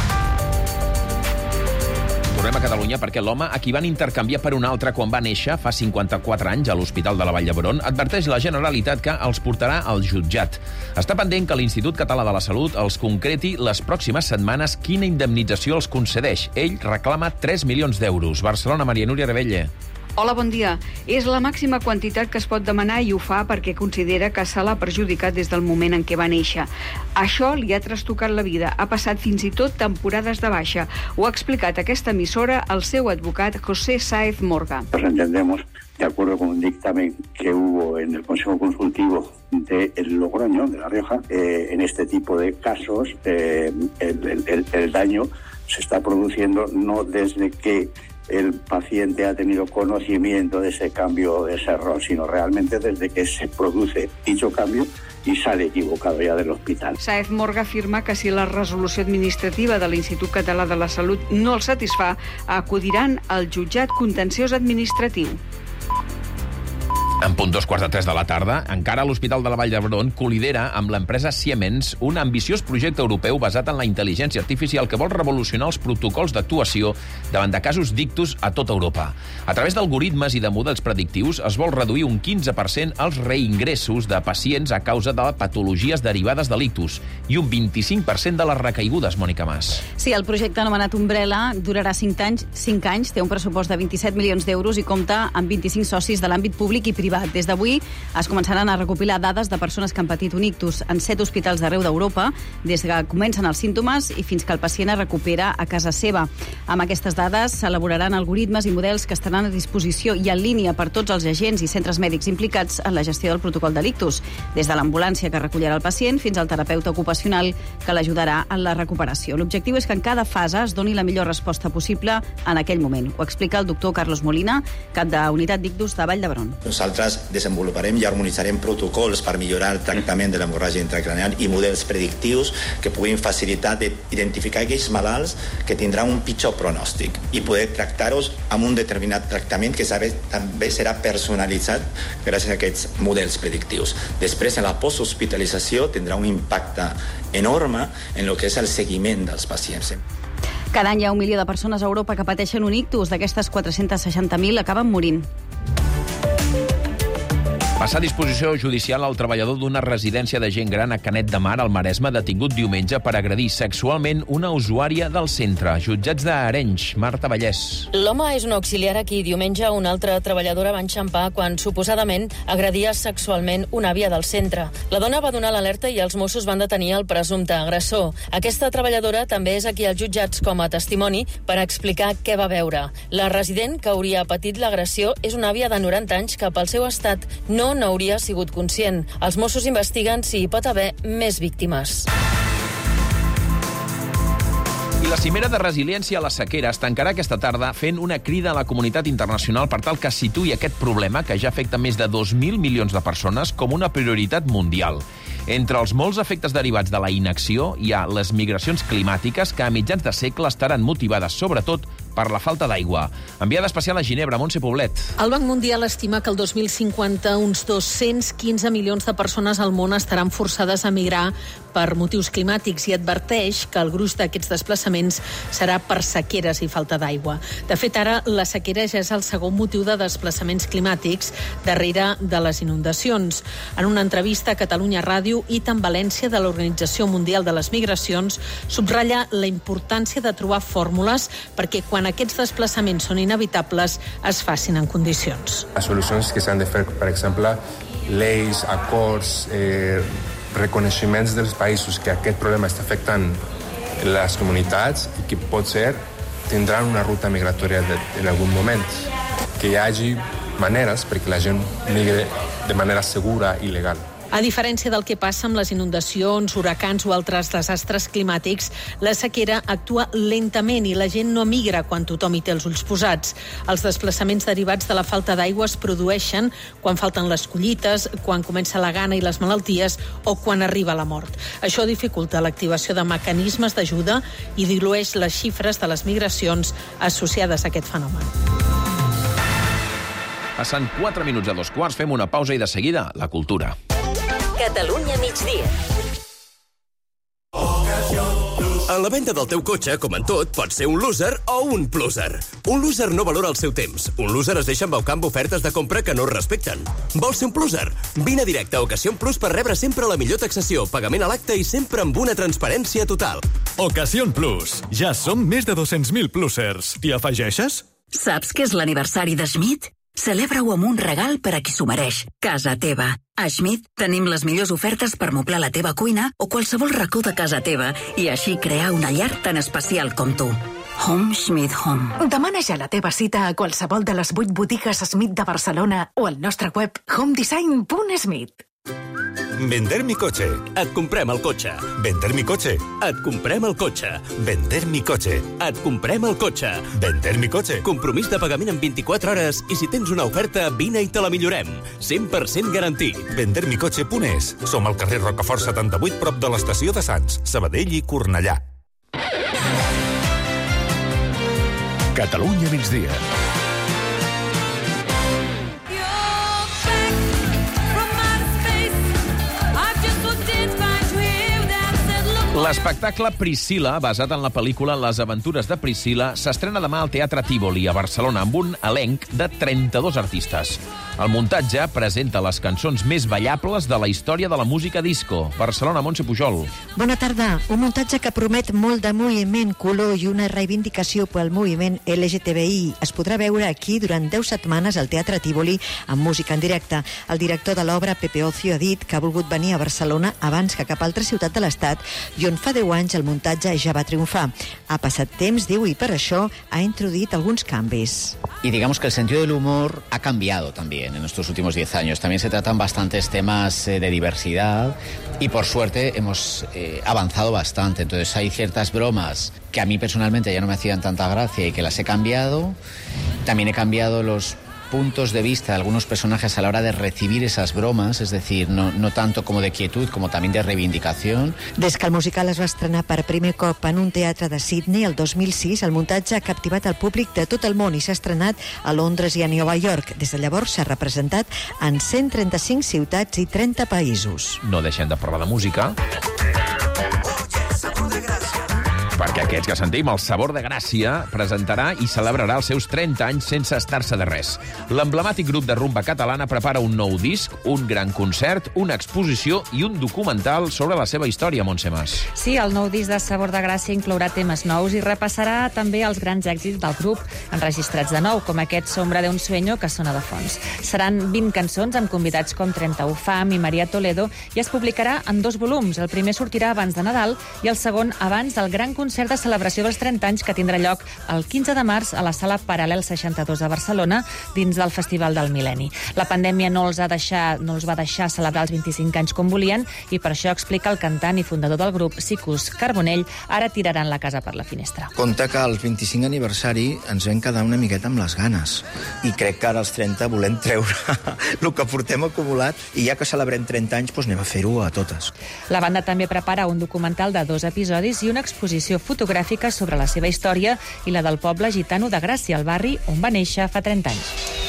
Tornem a Catalunya perquè l'home a qui van intercanviar per un altre quan va néixer fa cinquanta-quatre anys a l'Hospital de la Vall d'Hebron adverteix la Generalitat que els portarà al jutjat. Està pendent que l'Institut Català de la Salut els concreti les pròximes setmanes quina indemnització els concedeix. Ell reclama tres milions d'euros. Barcelona, Maria Núria Rebelle. Hola, bon dia. És la màxima quantitat que es pot demanar i ho fa perquè considera que se l'ha perjudicat des del moment en què va néixer. Això li ha trastocat la vida. Ha passat fins i tot temporades de baixa. Ho ha explicat aquesta emissora el seu advocat José Sáez Morga. Nos entendemos, de acuerdo con un dictamen que hubo en el Consejo Consultivo de Logroño, de La Rioja, eh, en este tipo de casos eh, el, el, el daño se está produciendo no desde que el paciente ha tenido conocimiento de ese cambio, de ese error, sino realmente desde que se produce dicho cambio y sale equivocado ya del hospital. Saez Morga afirma que si la resolució administrativa de l'Institut Català de la Salut no el satisfà, acudiran al jutjat contenciós administratiu. En punt dos quarts de tres de la tarda, encara l'Hospital de la Vall d'Hebron col·lidera amb l'empresa Siemens un ambiciós projecte europeu basat en la intel·ligència artificial que vol revolucionar els protocols d'actuació davant de casos d'ictus a tota Europa. A través d'algoritmes i de models predictius es vol reduir un quinze per cent els reingressos de pacients a causa de patologies derivades de l'ictus i un vint-i-cinc per cent de les recaigudes, Mònica Mas. Sí, el projecte anomenat Umbrella durarà cinc anys, cinc anys, té un pressupost de vint-i-set milions d'euros i compta amb vint-i-cinc socis de l'àmbit públic i privat. Des d'avui es començaran a recopilar dades de persones que han patit un ictus en set hospitals d'arreu d'Europa, des que comencen els símptomes i fins que el pacient es recupera a casa seva. Amb aquestes dades s'elaboraran algoritmes i models que estaran a disposició i en línia per tots els agents i centres mèdics implicats en la gestió del protocol de l'ictus, des de l'ambulància que recollirà el pacient fins al terapeuta ocupacional que l'ajudarà en la recuperació. L'objectiu és que en cada fase es doni la millor resposta possible en aquell moment. Ho explica el doctor Carlos Molina, cap de Unitat d'Ictus de Vall d'Hebron. Nosaltres desenvoluparem i harmonitzarem protocols per millorar el tractament de l'hemorràgia intracraneal i models predictius que puguin facilitar d'identificar aquells malalts que tindran un pitjor pronòstic i poder tractar-los amb un determinat tractament que també serà personalitzat gràcies a aquests models predictius. Després, en la posthospitalització, tindrà un impacte enorme en el que és el seguiment dels pacients. Cada any hi ha un milió de persones a Europa que pateixen un ictus. D'aquestes, quatre-cents seixanta mil acaben morint. Passa a disposició judicial al treballador d'una residència de gent gran a Canet de Mar, al Maresme, detingut diumenge per agredir sexualment una usuària del centre. Jutjats d'Arenys, Marta Vallès. L'home és un auxiliar a qui diumenge una altra treballadora va enxampar quan suposadament agredia sexualment una àvia del centre. La dona va donar l'alerta i els Mossos van detenir el presumpte agressor. Aquesta treballadora també és aquí als jutjats com a testimoni per explicar què va veure. La resident que hauria patit l'agressió és una àvia de noranta anys que pel seu estat no n'hauria sigut conscient. Els Mossos investiguen si hi pot haver més víctimes. I la cimera de resiliència a la sequera es tancarà aquesta tarda fent una crida a la comunitat internacional per tal que situï aquest problema, que ja afecta més de dos mil milions de persones, com una prioritat mundial. Entre els molts efectes derivats de la inacció hi ha les migracions climàtiques que a mitjans de segle estaran motivades sobretot per la falta d'aigua. Enviada especial a Ginebra, Montse Poblet. El Banc Mundial estima que el dos mil cinquanta uns dos-cents quinze milions de persones al món estaran forçades a migrar per motius climàtics i adverteix que el gruix d'aquests desplaçaments serà per sequeres i falta d'aigua. De fet, ara la sequera ja és el segon motiu de desplaçaments climàtics darrere de les inundacions. En una entrevista a Catalunya Ràdio, Itan València, de l'Organització Mundial de les Migracions, subratlla la importància de trobar fórmules perquè quan aquests desplaçaments són inevitables es facin en condicions. Les solucions que s'han de fer, per exemple, lleis, acords, eh, reconeixements dels països que aquest problema està afectant les comunitats i que pot ser tindran una ruta migratòria de, en algun moment. Que hi hagi maneres perquè la gent migre de manera segura i legal. A diferència del que passa amb les inundacions, huracans o altres desastres climàtics, la sequera actua lentament i la gent no migra quan tothom hi té els ulls posats. Els desplaçaments derivats de la falta d'aigua es produeixen quan falten les collites, quan comença la gana i les malalties o quan arriba la mort. Això dificulta l'activació de mecanismes d'ajuda i dilueix les xifres de les migracions associades a aquest fenomen. Passen quatre minuts a dos quarts, fem una pausa i de seguida la cultura. Catalunya migdia. A la venda del teu cotxe, com en tot, pots ser un loser o un pluser. Un loser no valora el seu temps. Un loser es deixa embaucar amb ofertes de compra que no es respecten. Vols ser un pluser? Vine directe a Ocasión Plus per rebre sempre la millor taxació, pagament a l'acte i sempre amb una transparència total. Ocasión Plus. Ja som més de dos-cents mil plusers. T'hi afegeixes? Saps què és l'aniversari de Schmidt? Celebra-ho amb un regal per a qui s'ho mereix. Casa teva. A Schmidt tenim les millors ofertes per moblar la teva cuina o qualsevol racó de casa teva i així crear una llar tan especial com tu. Home Schmidt Home. Demana ja la teva cita a qualsevol de les vuit botigues Schmidt de Barcelona o al nostre web homedesign punt smith. Vender mi coche. Et comprem el cotxe. Vender mi coche. Et comprem el cotxe. Vender mi coche. Et comprem el cotxe. Vender mi coche. Compromís de pagament en vint-i-quatre hores i si tens una oferta, vine i te la millorem. cent per cent garantit. vender mi coche punt es. Som al carrer Rocafort setanta-vuit, prop de l'estació de Sants, Sabadell i Cornellà. Catalunya migdia. L'espectacle Priscilla, basat en la pel·lícula Les aventures de Priscilla, s'estrena demà al Teatre Tívoli, a Barcelona, amb un elenc de trenta-dos artistes. El muntatge presenta les cançons més ballables de la història de la música disco. Barcelona, Montse Pujol. Bona tarda. Un muntatge que promet molt de moviment, color i una reivindicació pel moviment L G T B I. Es podrà veure aquí durant deu setmanes al Teatre Tívoli amb música en directe. El director de l'obra, Pepe Ocio, ha dit que ha volgut venir a Barcelona abans que cap altra ciutat de l'Estat i on fa deu anys el muntatge ja va triomfar. Ha passat temps, diu, i per això ha introduït alguns canvis. Y digamos que el sentido del humor ha cambiado también en estos últimos diez años. También se tratan bastantes temas eh, de diversidad y por suerte hemos eh, avanzado bastante. Entonces hay ciertas bromas que a mí personalmente ya no me hacían tanta gracia y que las he cambiado. También he cambiado los puntos de vista de algunos personajes a la hora de recibir esas bromas, es decir, no, no tanto como de quietud, como también de reivindicación. Des que el musical es va estrenar per primer cop en un teatre de Sydney el dos mil sis, el muntatge ha captivat el públic de tot el món i s'ha estrenat a Londres i a Nova York. Des de llavors s'ha representat en cent trenta-cinc ciutats i trenta països. No deixem de parlar de música, perquè aquests que sentim, el Sabor de Gràcia, presentarà i celebrarà els seus trenta anys sense estar-se de res. L'emblemàtic grup de rumba catalana prepara un nou disc, un gran concert, una exposició i un documental sobre la seva història, Montse Mas. Sí, el nou disc de Sabor de Gràcia inclourà temes nous i repassarà també els grans èxits del grup, enregistrats de nou, com aquest Sombra de un sueño que sona de fons. Seran vint cançons amb convidats com trenta-u Fam i Maria Toledo i es publicarà en dos volums. El primer sortirà abans de Nadal i el segon abans del gran concert concert de celebració dels trenta anys que tindrà lloc el quinze de març a la sala Paral·lel seixanta-dos de Barcelona dins del Festival del Mil·lenni. La pandèmia no els, ha deixat, no els va deixar celebrar els vint-i-cinc anys com volien i per això explica el cantant i fundador del grup, Sicus Carbonell, ara tiraran la casa per la finestra. Compte que al vint-i-cinc aniversari ens vam quedar una miqueta amb les ganes i crec que ara als trenta volem treure el que portem acumulat i ja que celebrem trenta anys doncs anem a fer-ho a totes. La banda també prepara un documental de dos episodis i una exposició fotogràfica sobre la seva història i la del poble gitano de Gràcia, el barri on va néixer fa trenta anys.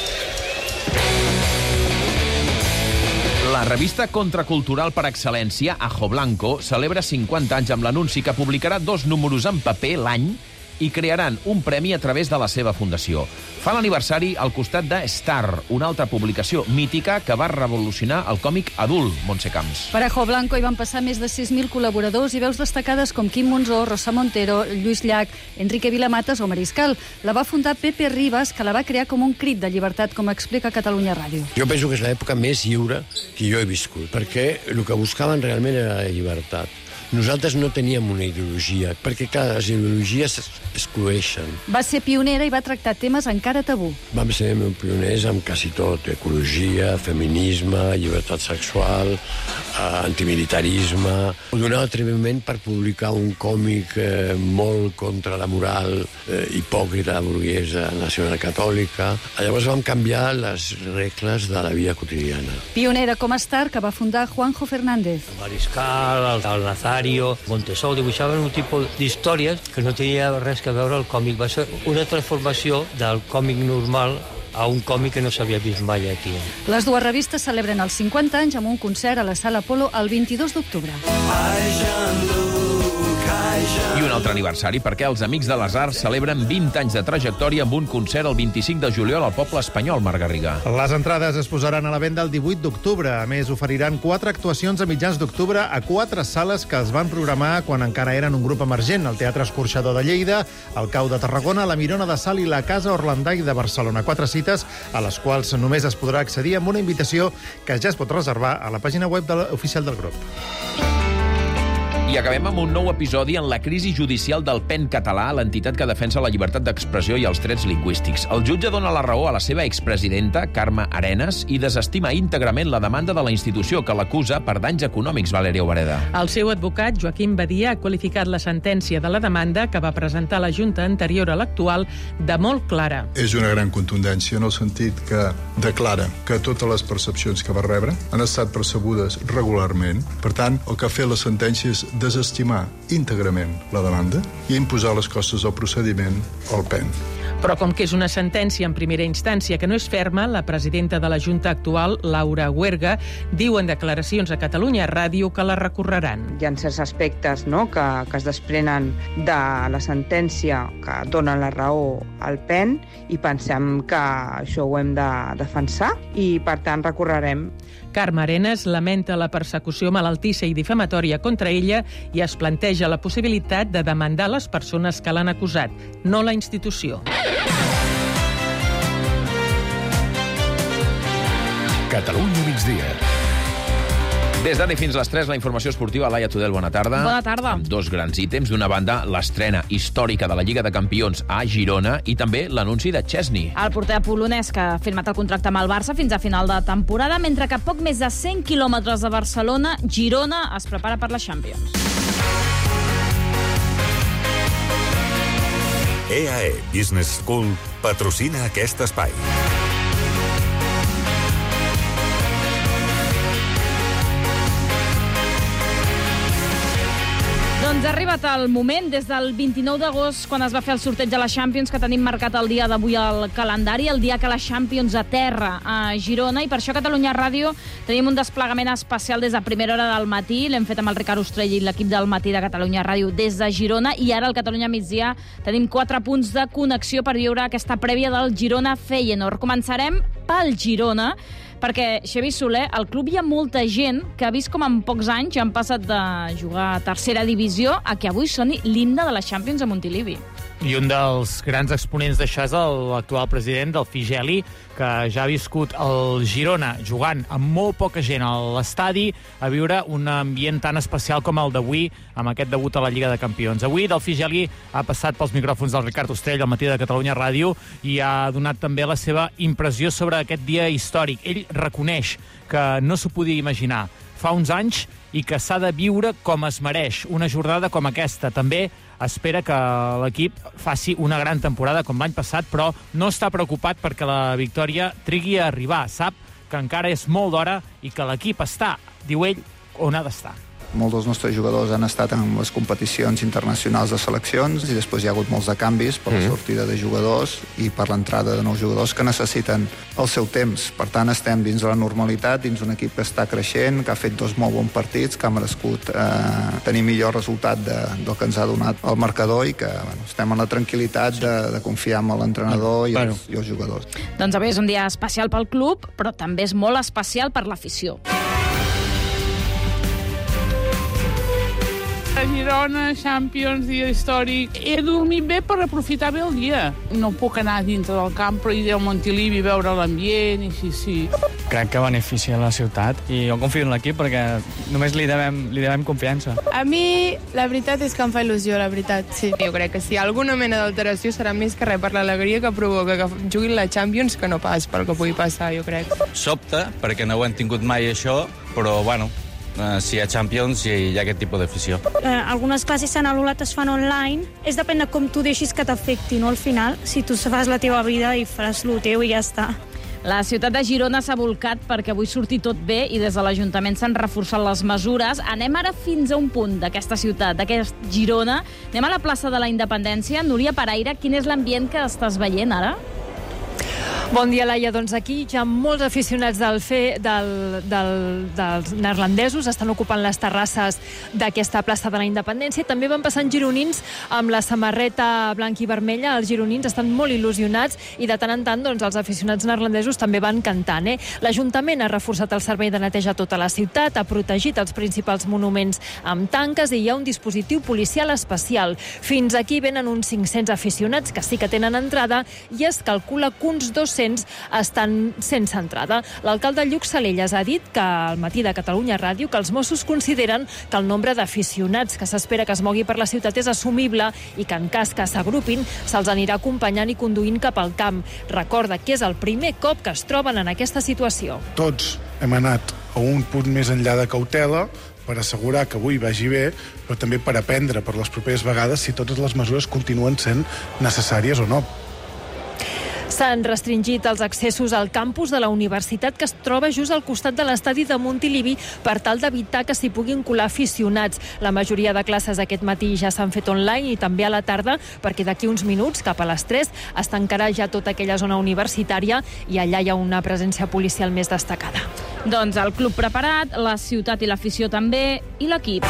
La revista contracultural per excel·lència, Ajo Blanco, celebra cinquanta anys amb l'anunci que publicarà dos números en paper l'any i crearan un premi a través de la seva fundació. Fa l'aniversari al costat de Star, una altra publicació mítica que va revolucionar el còmic adult, Montse Camps. Per Ajo Blanco hi van passar més de sis mil col·laboradors i veus destacades com Quim Monzó, Rosa Montero, Lluís Llach, Enrique Vilamatas o Mariscal. La va fundar Pepe Ribas, que la va crear com un crit de llibertat, com explica Catalunya Ràdio. Jo penso que és l'època més lliure que jo he viscut, perquè el que buscaven realment era la llibertat. Nosaltres no teníem una ideologia, perquè clar, les ideologies excloeixen. Va ser pionera i va tractar temes encara tabú. Vam ser pioners amb quasi tot, ecologia, feminisme, llibertat sexual, eh, antimilitarisme. Donava atreviment per publicar un còmic eh, molt contra la moral eh, hipòcrita burguesa nacional catòlica. Llavors vam canviar les regles de la vida quotidiana. Pionera com a Star, que va fundar Juanjo Fernández. Mariscal, el Nazar, Montesou, dibuixaven un tipus d'històries que no tenia res que veure el còmic. Va ser una transformació del còmic normal a un còmic que no s'havia vist mai aquí. Les dues revistes celebren els cinquanta anys amb un concert a la Sala Apolo el vint-i-dos d'octubre. I un altre aniversari perquè els Amics de les Arts celebren vint anys de trajectòria amb un concert el vint-i-cinc de juliol al poble espanyol, Marc Garriga. Les entrades es posaran a la venda el divuit d'octubre. A més, oferiran quatre actuacions a mitjans d'octubre a quatre sales que es van programar quan encara eren un grup emergent: el Teatre Escorxador de Lleida, el Cau de Tarragona, la Mirona de Sal i la Casa Orlandai de Barcelona. Quatre cites a les quals només es podrà accedir amb una invitació que ja es pot reservar a la pàgina web de oficial del grup. I acabem amb un nou episodi en la crisi judicial del P E N català, l'entitat que defensa la llibertat d'expressió i els drets lingüístics. El jutge dona la raó a la seva expresidenta, Carme Arenas, i desestima íntegrament la demanda de la institució que l'acusa per danys econòmics, Valeria Obareda. El seu advocat, Joaquim Badia, ha qualificat la sentència de la demanda que va presentar la Junta anterior a l'actual de molt clara. És una gran contundència en el sentit que declara que totes les percepcions que va rebre han estat percebudes regularment. Per tant, el que ha fet la sentència és desestimar íntegrament la demanda i imposar les costes del procediment al P E N. Però com que és una sentència en primera instància que no és ferma, la presidenta de la Junta actual, Laura Huerga, diu en declaracions a Catalunya Ràdio que la recorreran. Hi ha certs aspectes, no?, que, que es desprenen de la sentència que donen la raó al P E N i pensem que això ho hem de defensar i, per tant, recorrerem. Carme Arenas lamenta la persecució malaltissa i difamatòria contra ella i es planteja la possibilitat de demandar les persones que l'han acusat, no la institució. Catalunya migdia. Des d'ara fins a les tres, la informació esportiva. Laia Tudel, bona tarda. Bona tarda. Amb dos grans ítems. D'una banda, l'estrena històrica de la Lliga de Campions a Girona i també l'anunci de Chesney. El porter polonès que ha firmat el contracte amb el Barça fins a final de temporada, mentre que a poc més de cent quilòmetres de Barcelona, Girona es prepara per la Champions. E A E Business School patrocina aquest espai. Doncs ha arribat el moment, des del vint-i-nou d'agost, quan es va fer el sorteig de la Champions, que tenim marcat el dia d'avui al calendari, el dia que la Champions aterra a Girona, i per això a Catalunya Ràdio tenim un desplegament especial des de primera hora del matí. L'hem fet amb el Ricard Ostrell i l'equip del matí de Catalunya Ràdio des de Girona, i ara al Catalunya Migdia tenim quatre punts de connexió per viure aquesta prèvia del Girona-Feyenoord. Començarem pel Girona, perquè, Xavi Soler, al club hi ha molta gent que ha vist com en pocs anys han passat de jugar a tercera divisió a que avui soni l'himne de la Champions a Montilivi. I un dels grans exponents d'això és l'actual president del Figeli, que ja ha viscut el Girona jugant amb molt poca gent a l'estadi a viure un ambient tan especial com el d'avui, amb aquest debut a la Lliga de Campions. Avui del Figeli ha passat pels micròfons del Ricard Ostrell al matí de Catalunya Ràdio i ha donat també la seva impressió sobre aquest dia històric. Ell reconeix que no s'ho podia imaginar fa uns anys i que s'ha de viure com es mereix una jornada com aquesta. També espera que l'equip faci una gran temporada com l'any passat, però no està preocupat perquè la victòria trigui a arribar. Sap que encara és molt d'hora i que l'equip està, diu ell, on ha d'estar. Molts dels nostres jugadors han estat en les competicions internacionals de seleccions i després hi ha hagut molts de canvis per la sortida de jugadors i per l'entrada de nous jugadors que necessiten el seu temps. Per tant, estem dins de la normalitat, dins un equip que està creixent, que ha fet dos molt bons partits, que ha merescut eh, tenir millor resultat de, del que ens ha donat el marcador i que bueno, estem en la tranquil·litat de, de confiar en l'entrenador i, els, i els jugadors. Doncs avui és un dia especial pel club, però també és molt especial per l'afició. A Girona, Champions, dia històric. He dormit bé per aprofitar bé el dia. No puc anar dintre del camp, però ir al Montilivi, veure l'ambient i sí, sí. Crec que beneficia la ciutat i jo confio en l'equip perquè només li devem, li devem confiança. A mi la veritat és que em fa il·lusió, la veritat, sí. Jo crec que si hi ha alguna mena d'alteració serà més que res per l'alegria que provoca que juguin la Champions que no pas pel que pugui passar, jo crec. Sobta, perquè no ho hem tingut mai això, però bueno, Uh, si hi ha Champions i hi ha aquest tipus d'afició. Eh, algunes classes s'han anul·lat, es fan online. És depèn de com tu deixis que t'afecti, no? Al final, si tu fas la teva vida i faràs el teu i ja està. La ciutat de Girona s'ha volcat perquè avui surti tot bé i des de l'Ajuntament s'han reforçat les mesures. Anem ara fins a un punt d'aquesta ciutat, d'aquest Girona. Anem a la plaça de la Independència. Núria Paraire, quin és l'ambient que estàs veient ara? Bon dia, Laia. Doncs aquí ja molts aficionats del fe, del, del, dels neerlandesos estan ocupant les terrasses d'aquesta plaça de la Independència. També van passant gironins amb la samarreta blanca i vermella. Els gironins estan molt il·lusionats i de tant en tant doncs, els aficionats neerlandesos també van cantant. Eh? L'Ajuntament ha reforçat el servei de neteja a tota la ciutat, ha protegit els principals monuments amb tanques i hi ha un dispositiu policial especial. Fins aquí venen uns cinc-cents aficionats que sí que tenen entrada i es calcula que uns dos dos-cents estan sense entrada. L'alcalde Lluc Salelles ha dit que al matí de Catalunya Ràdio que els Mossos consideren que el nombre d'aficionats que s'espera que es mogui per la ciutat és assumible i que en cas que s'agrupin se'ls anirà acompanyant i conduint cap al camp. Recorda que és el primer cop que es troben en aquesta situació. Tots hem anat a un punt més enllà de cautela per assegurar que avui vagi bé, però també per aprendre per les properes vegades si totes les mesures continuen sent necessàries o no. S'han restringit els accessos al campus de la universitat que es troba just al costat de l'estadi de Montilivi per tal d'evitar que s'hi puguin colar aficionats. La majoria de classes aquest matí ja s'han fet online i també a la tarda, perquè d'aquí uns minuts, cap a les tres, es tancarà ja tota aquella zona universitària i allà hi ha una presència policial més destacada. Doncs el club preparat, la ciutat i l'afició també, i l'equip.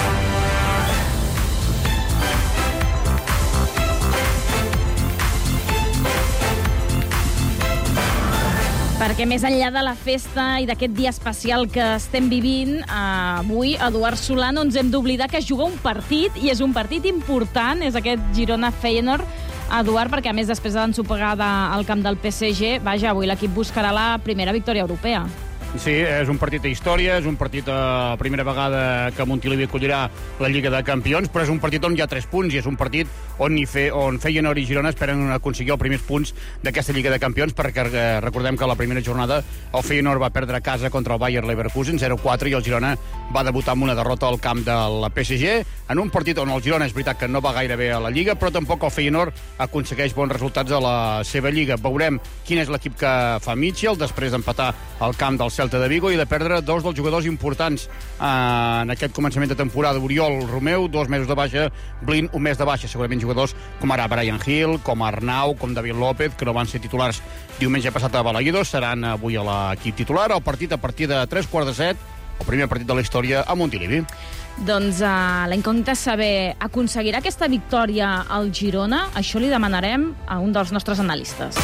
Perquè més enllà de la festa i d'aquest dia especial que estem vivint, eh, avui, Eduard Solà, no ens hem d'oblidar que es juga un partit, i és un partit important, és aquest Girona-Feyenoord. Eduard, perquè a més després de l'ensopegada al camp del P S G, vaja, avui l'equip buscarà la primera victòria europea. Sí, és un partit d'història, és un partit a uh, primera vegada que Montilivi acollirà la Lliga de Campions, però és un partit on hi ha tres punts i és un partit on, hi fe, on Feyenoord i Girona esperen aconseguir els primers punts d'aquesta Lliga de Campions, perquè eh, recordem que la primera jornada el Feyenoord va perdre a casa contra el Bayer Leverkusen zero quatre i el Girona va debutar amb una derrota al camp del P S G, en un partit on el Girona és veritat que no va gaire bé a la Lliga, però tampoc el Feyenoord aconsegueix bons resultats a la seva Lliga. Veurem quin és l'equip que fa Mitchell després d'empatar al camp del Celta de Vigo i de perdre dos dels jugadors importants eh, en aquest començament de temporada. Oriol Romeu, dos mesos de baixa, Blin, un mes de baixa. Segurament jugadors com ara Brian Hill, com Arnau, com David López, que no van ser titulars diumenge passat a Balaguidos, seran avui a l'equip titular. El partit a partir de tres quarts de set, el primer partit de la història a Montilivi. Doncs uh, la incògnita és saber, aconseguirà aquesta victòria al Girona? Això li demanarem a un dels nostres analistes.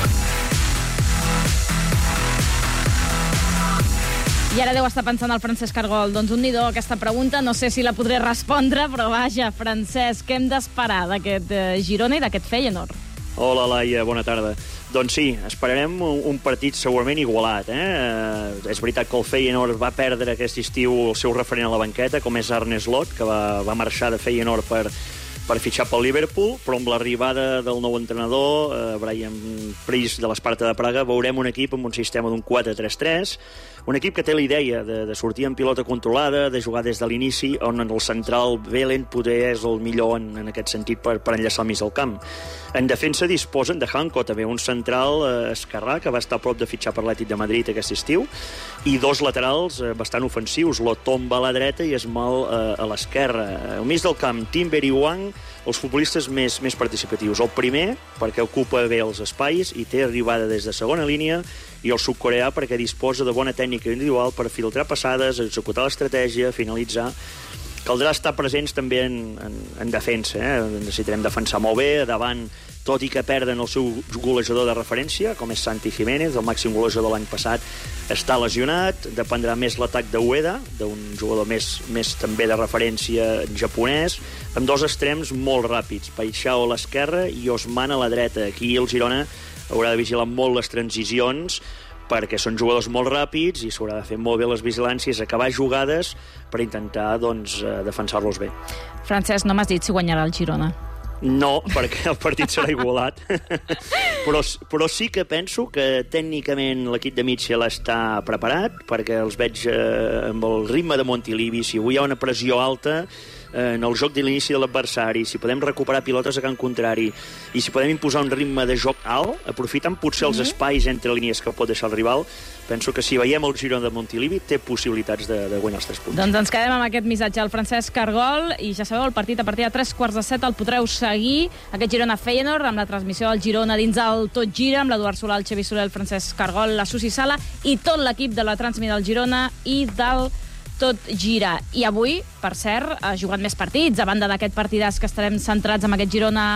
I ara deu estar pensant el Francesc Argol. Doncs un nidó, aquesta pregunta, no sé si la podré respondre, però vaja, Francesc, què hem d'esperar d'aquest eh, Girona i d'aquest Feyenoord? Hola, Laia, bona tarda. Doncs sí, esperarem un, un partit segurament igualat. Eh? Eh, és veritat que el Feyenoord va perdre aquest estiu el seu referent a la banqueta, com és Arne Slot, que va, va marxar de Feyenoord per, per fitxar pel Liverpool, però amb l'arribada del nou entrenador, eh, Brian Priest de l'Esparta de Praga, veurem un equip amb un sistema d'un quatre tres tres, un equip que té la idea de, de sortir en pilota controlada, de jugar des de l'inici, on en el central Belen poder és el millor en, en aquest sentit per, per enllaçar al mig del camp. En defensa disposen de Hanco, també un central eh, esquerrà, que va estar a prop de fitxar per l'Atlètic de Madrid aquest estiu, i dos laterals eh, bastant ofensius, Lotom va a la dreta i Esmal eh, a l'esquerra. Al mig del camp, Timber i Wang, els futbolistes més, més participatius. El primer, perquè ocupa bé els espais i té arribada des de segona línia, i el sud-coreà perquè disposa de bona tècnica individual per filtrar passades, executar l'estratègia, finalitzar. Caldrà estar presents també en, en, en defensa. Eh? Necessitarem defensar molt bé, davant, tot i que perden el seu golejador de referència, com és Santi Jiménez, el màxim golejador l'any passat, està lesionat, dependrà més l'atac de Ueda, d'un jugador més, més també de referència japonès, amb dos extrems molt ràpids, Paixao a l'esquerra i Osman a la dreta. Aquí el Girona haurà de vigilar molt les transicions, perquè són jugadors molt ràpids i s'haurà de fer molt bé les vigilàncies, acabar jugades per intentar doncs, defensar-los bé. Francesc, no m'has dit si guanyarà el Girona. No, perquè el partit serà igualat. però, però sí que penso que tècnicament l'equip de Mitchell està preparat, perquè els veig eh, amb el ritme de Montilivi. Si avui hi ha una pressió alta en el joc de l'inici de l'adversari, si podem recuperar pilotes a camp contrari i si podem imposar un ritme de joc alt, aprofitant potser els espais entre línies que pot deixar el rival, penso que si veiem el Girona de Montilivi té possibilitats de, de guanyar els tres punts. Doncs ens quedem amb aquest missatge al Francesc Argol i ja sabeu, el partit a partir de tres quarts de set el podreu seguir, aquest Girona-Feyenoord, amb la transmissió del Girona dins el Tot Gira, amb l'Eduard Solà, el Xavi Soler, el Francesc Argol, la Susi Sala i tot l'equip de la transmissió del Girona i del Tot Gira. I avui, per cert, ha jugat més partits, a banda d'aquest partidàs que estarem centrats amb aquest Girona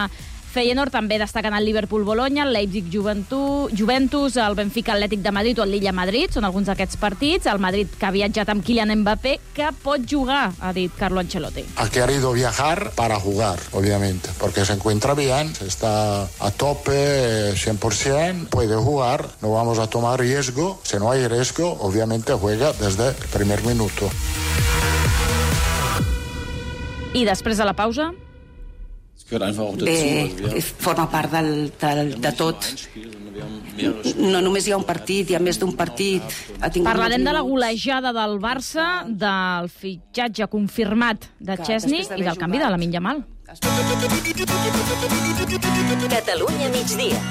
Feyenoord també destaquen el Liverpool-Bologna, el Leipzig-Juventus, el Benfica-Atlètic de Madrid o el Lilla-Madrid, són alguns d'aquests partits. El Madrid, que ha viatjat amb Kylian Mbappé, que pot jugar, ha dit Carlo Ancelotti. Ha querido viajar para jugar, obviamente, porque se encuentra bien, está a tope, cien por ciento, puede jugar, no vamos a tomar riesgo. Si no hay riesgo, obviamente juega desde el primer minuto. I després de la pausa... Bé, forma part del, del, de tot. No només hi ha un partit, hi ha més d'un partit. Parlarem de la golejada del Barça, del fitxatge confirmat de Chesney i del canvi de Lamine Yamal. Catalunya migdia.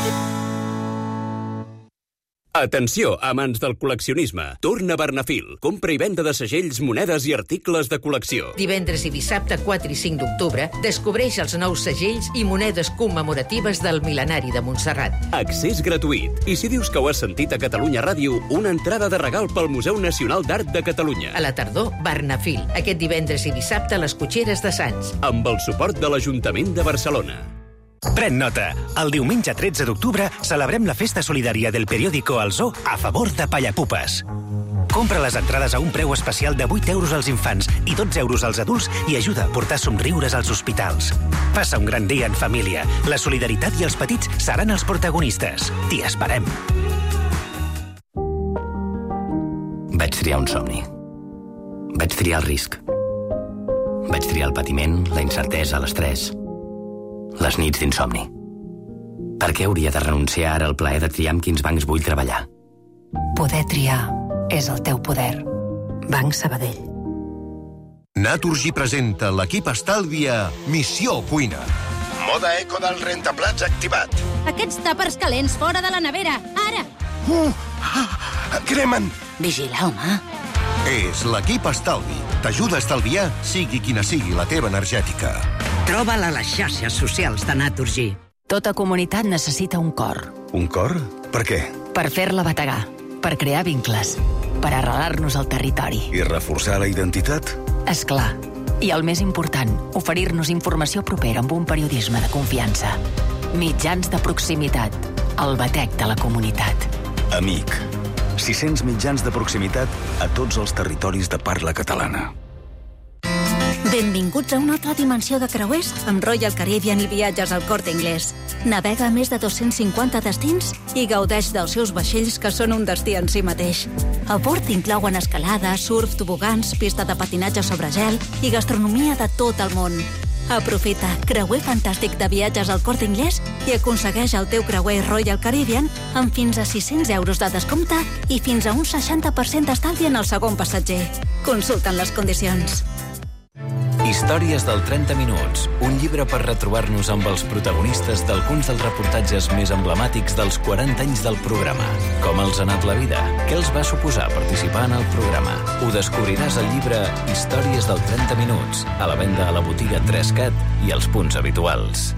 Atenció, amants del col·leccionisme. Torna Bernafil. Compra i venda de segells, monedes i articles de col·lecció. Divendres i dissabte quatre i cinc d'octubre descobreix els nous segells i monedes commemoratives del mil·lenari de Montserrat. Accés gratuït. I si dius que ho has sentit a Catalunya Ràdio, una entrada de regal pel Museu Nacional d'Art de Catalunya. A la tardor, Bernafil. Aquest divendres i dissabte a les Cotxeres de Sants. Amb el suport de l'Ajuntament de Barcelona. Pren nota. El diumenge tretze d'octubre celebrem la festa solidària del periòdico El Zoo a favor de Pallapupes. Compra les entrades a un preu especial de vuit euros als infants i dotze euros als adults i ajuda a portar somriures als hospitals. Passa un gran dia en família. La solidaritat i els petits seran els protagonistes. T'hi esperem. Vaig triar un somni. Vaig triar el risc. Vaig triar el patiment, la incertesa, l'estrès. Les nits d'insomni. Per què hauria de renunciar ara al plaer de triar amb quins bancs vull treballar? Poder triar és el teu poder. Banc Sabadell. Naturgy presenta l'equip Estalvia Missió Cuina. Moda eco del rentaplats activat. Aquests tàpers calents fora de la nevera, ara! Uh, ah, cremen! Vigila, home. És l'equip Estalvi. T'ajuda a estalviar, sigui quina sigui la teva energètica. Troba'l a les xarxes socials de Naturgy. Tota comunitat necessita un cor. Un cor? Per què? Per fer-la bategar, per crear vincles, per arrelar-nos al territori. I reforçar la identitat? És clar. I el més important, oferir-nos informació propera amb un periodisme de confiança. Mitjans de proximitat. El batec de la comunitat. Amic. sis-cents mitjans de proximitat a tots els territoris de parla catalana. Benvinguts a una altra dimensió de creuers amb Royal Caribbean i viatges al Corte Inglés. Navega a més de dos-cents cinquanta destins i gaudeix dels seus vaixells, que són un destí en si mateix. A bord inclouen escalada, surf, tobogans, pista de patinatge sobre gel i gastronomia de tot el món. Aprofita creuer fantàstic de viatges al Corte Inglés i aconsegueix el teu creuer Royal Caribbean amb fins a sis-cents euros de descompte i fins a un seixanta per cent d'estalvi en el segon passatger. Consulten les condicions. Històries del trenta minuts, un llibre per retrobar-nos amb els protagonistes d'alguns dels reportatges més emblemàtics dels quaranta anys del programa. Com els ha anat la vida? Què els va suposar participar en el programa? Ho descobriràs al llibre Històries del trenta minuts, a la venda a la botiga tres cat i als punts habituals.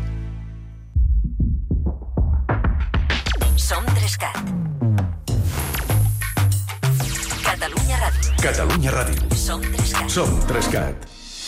Som tres cat. Catalunya Ràdio. Catalunya Ràdio. Som tres cat. Som tres cat.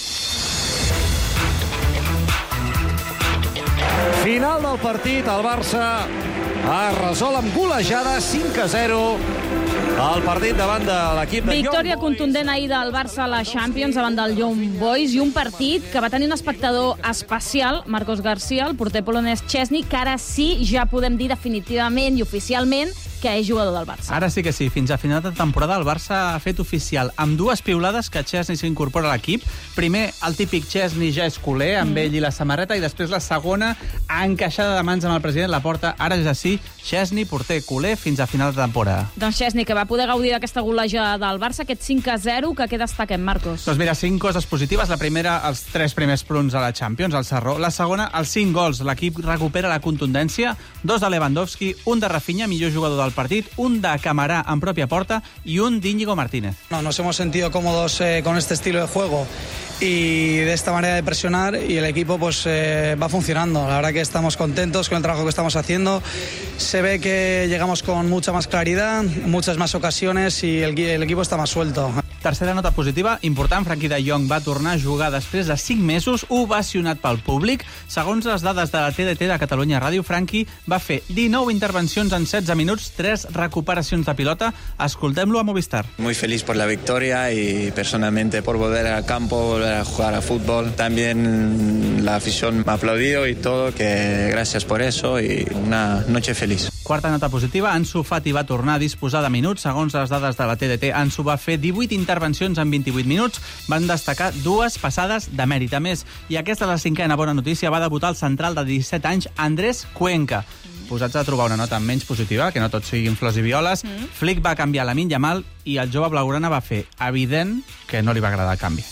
Final del partit, el Barça ha resolt amb golejada cinc a zero el partit davant de l'equip de Victòria contundent ahir del Barça a la Champions davant del Young Boys i un partit que va tenir un espectador especial, Marcos García, el porter polonès Chesney, que ara sí ja podem dir definitivament i oficialment que és jugador del Barça. Ara sí que sí. Fins a final de temporada el Barça ha fet oficial amb dues piulades que Chesney s'incorpora a l'equip. Primer, el típic Chesney ja és culer, amb mm. ell i la samarreta, i després la segona, encaixada de mans amb el president Laporta. Ara és així, Chesney, porter culer, fins a final de temporada. Doncs Chesney, que va poder gaudir d'aquesta golejada del Barça, aquest cinc a zero, que què destaquem, Marcos? Doncs mira, cinc coses positives. La primera, els tres primers punts a la Champions, al Sarró. La segona, els cinc gols. L'equip recupera la contundència. Dos de Lewandowski, un de Rafinha, millor jugador del partit, un de Camará en propia porta y un de Íñigo Martínez. No, nos hemos sentido cómodos eh, con este estilo de juego y de esta manera de presionar, y el equipo pues eh, va funcionando. La verdad que estamos contentos con el trabajo que estamos haciendo. Se ve que llegamos con mucha más claridad, muchas más ocasiones y el, el equipo está más suelto. Tercera nota positiva, important, Frenkie de Jong va tornar a jugar després de cinc mesos, ovacionat pel públic. Segons les dades de la T D T de Catalunya Ràdio, Frenkie va fer dinou intervencions en setze minuts, tres recuperacions de pilota. Escoltem-lo a Movistar. Muy feliz por la victoria y personalmente por volver al campo, volver a jugar a fútbol. También la afición me ha aplaudido y todo, que gracias por eso y una noche feliz. Quarta nota positiva, Ansu Fati va tornar a disposar de minuts. Segons les dades de la T D T, Ansu va fer divuit intervencions en vint-i-vuit minuts. Van destacar dues passades de mèrit. A més, i aquesta és la cinquena bona notícia, va debutar el central de disset anys, Andrés Cuenca. Posats a trobar una nota menys positiva, que no tot siguin flors i violes, mm. Flick va canviar Lamine Yamal i el jove blaugrana va fer evident que no li va agradar el canvi.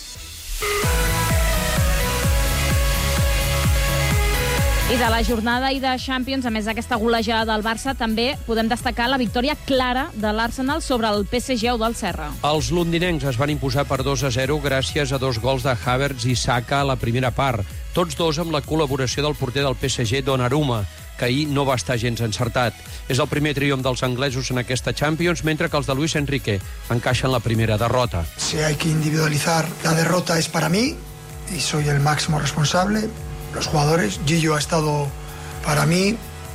I de la jornada i de Champions, a més d'aquesta golejada del Barça, també podem destacar la victòria clara de l'Arsenal sobre el P S G o del Serra. Els londinencs es van imposar per dos a zero gràcies a dos gols de Havertz i Saka a la primera part, tots dos amb la col·laboració del porter del P S G, Donnarumma, que ahir no va estar gens encertat. És el primer triomf dels anglesos en aquesta Champions, mentre que els de Luis Enrique encaixen la primera derrota. Si hay que individualizar, la derrota es para mí y soy el máximo responsable. Los jugadores, Gillo ha estado para mí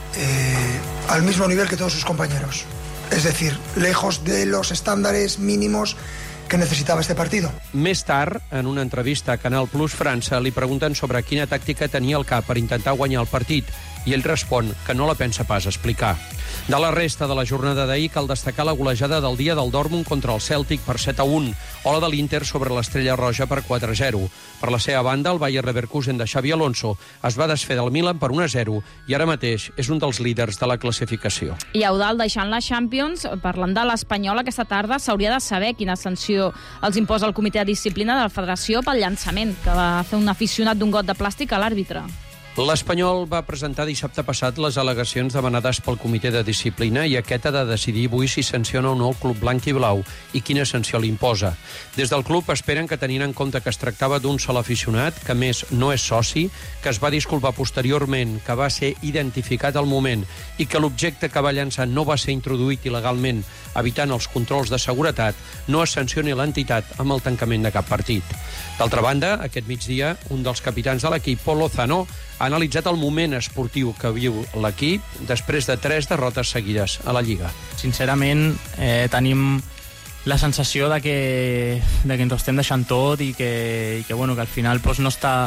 eh, al mismo nivel que todos sus compañeros. Es decir, lejos de los estándares mínimos que necesitava este partido. Més tard, en una entrevista a Canal Plus França, li pregunten sobre quina tàctica tenia al cap per intentar guanyar el partit, i ell respon que no la pensa pas explicar. De la resta de la jornada d'ahir cal destacar la golejada del dia del Dortmund contra el Celtic per set a un, o la de l'Inter sobre l'Estrella Roja per quatre a zero. Per la seva banda, el Bayer Leverkusen de Xabi Alonso es va desfer del Milan per un a zero i ara mateix és un dels líders de la classificació. I Eudald, deixant la Champions, parlant de l'Espanyol aquesta tarda, s'hauria de saber quina sanció els imposa el Comitè de Disciplina de la Federació pel llançament que va fer un aficionat d'un got de plàstic a l'àrbitre. L'Espanyol va presentar dissabte passat les al·legacions demanades pel Comitè de Disciplina i aquest ha de decidir avui si sanciona o no el club blanc i blau i quina sanció li imposa. Des del club esperen que, tenint en compte que es tractava d'un sol aficionat, que més no és soci, que es va disculpar posteriorment, que va ser identificat al moment i que l'objecte que va llançar no va ser introduït il·legalment, evitant els controls de seguretat, no es sancioni l'entitat amb el tancament de cap partit. D'altra banda, aquest migdia, un dels capitans de l'equip, Pol Lozano, ha analitzat el moment esportiu que viu l'equip després de tres derrotes seguides a la Lliga. Sincerament, eh, tenim la sensació de que, de que ens ho estem deixant tot i que, i que, bueno, que al final pues, no, està,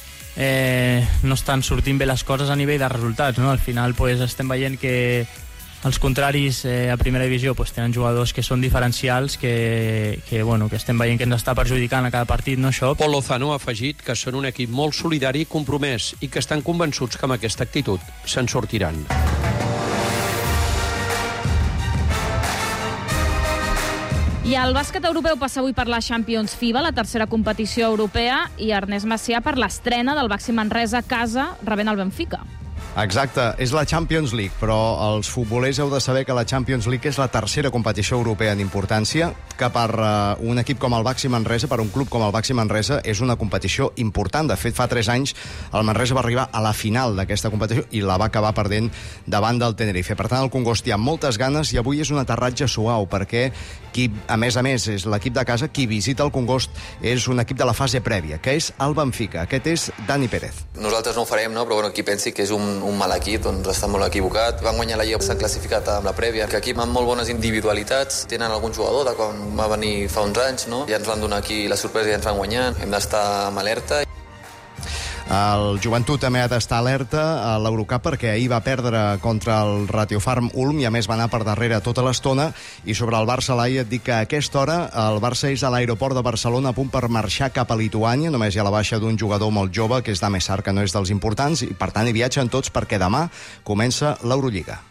eh, no estan sortint bé les coses a nivell de resultats. No? Al final pues, estem veient que els contraris eh, a primera divisió pues, tenen jugadors que són diferencials, que, que, bueno, que estem veient que ens està perjudicant a cada partit, no això. Pol Lozano ha afegit que són un equip molt solidari i compromès i que estan convençuts que amb aquesta actitud se'n sortiran. I el bàsquet europeu passa avui per la Champions FIBA, la tercera competició europea, i Ernest Macià per l'estrena del Baxi Manresa a casa rebent el Benfica. Exacte, és la Champions League, però els futbolers heu de saber que la Champions League és la tercera competició europea en importància, que per uh, un equip com el Baxi Manresa, per un club com el Baxi Manresa, és una competició important. De fet, fa tres anys el Manresa va arribar a la final d'aquesta competició i la va acabar perdent davant del Tenerife. Per tant, el Congost hi ha moltes ganes i avui és un aterratge suau, perquè qui, a més a més, és l'equip de casa, qui visita el Congost és un equip de la fase prèvia, que és el Benfica. Aquest és Dani Pérez. Nosaltres no ho farem, no? Però bueno, qui pensi que és un, un mal equip, doncs està molt equivocat. Van guanyar la Lliga, s'han classificat amb la prèvia. Que equip amb molt bones individualitats, tenen algun jugador de quan va venir fa uns anys, no? Ja ens van donar aquí la sorpresa i ens van guanyar. Hem d'estar amb alerta. El Joventut també ha d'estar alerta a l'Eurocup perquè ahir va perdre contra el Ratiofarm Ulm i a més va anar per darrere tota l'estona. I sobre el Barça, Lai, et dic que a aquesta hora el Barça és a l'aeroport de Barcelona a punt per marxar cap a Lituània. Només hi ha la baixa d'un jugador molt jove, que és Dame Sarr, que no és dels importants, i per tant hi viatgen tots perquè demà comença l'Eurolliga.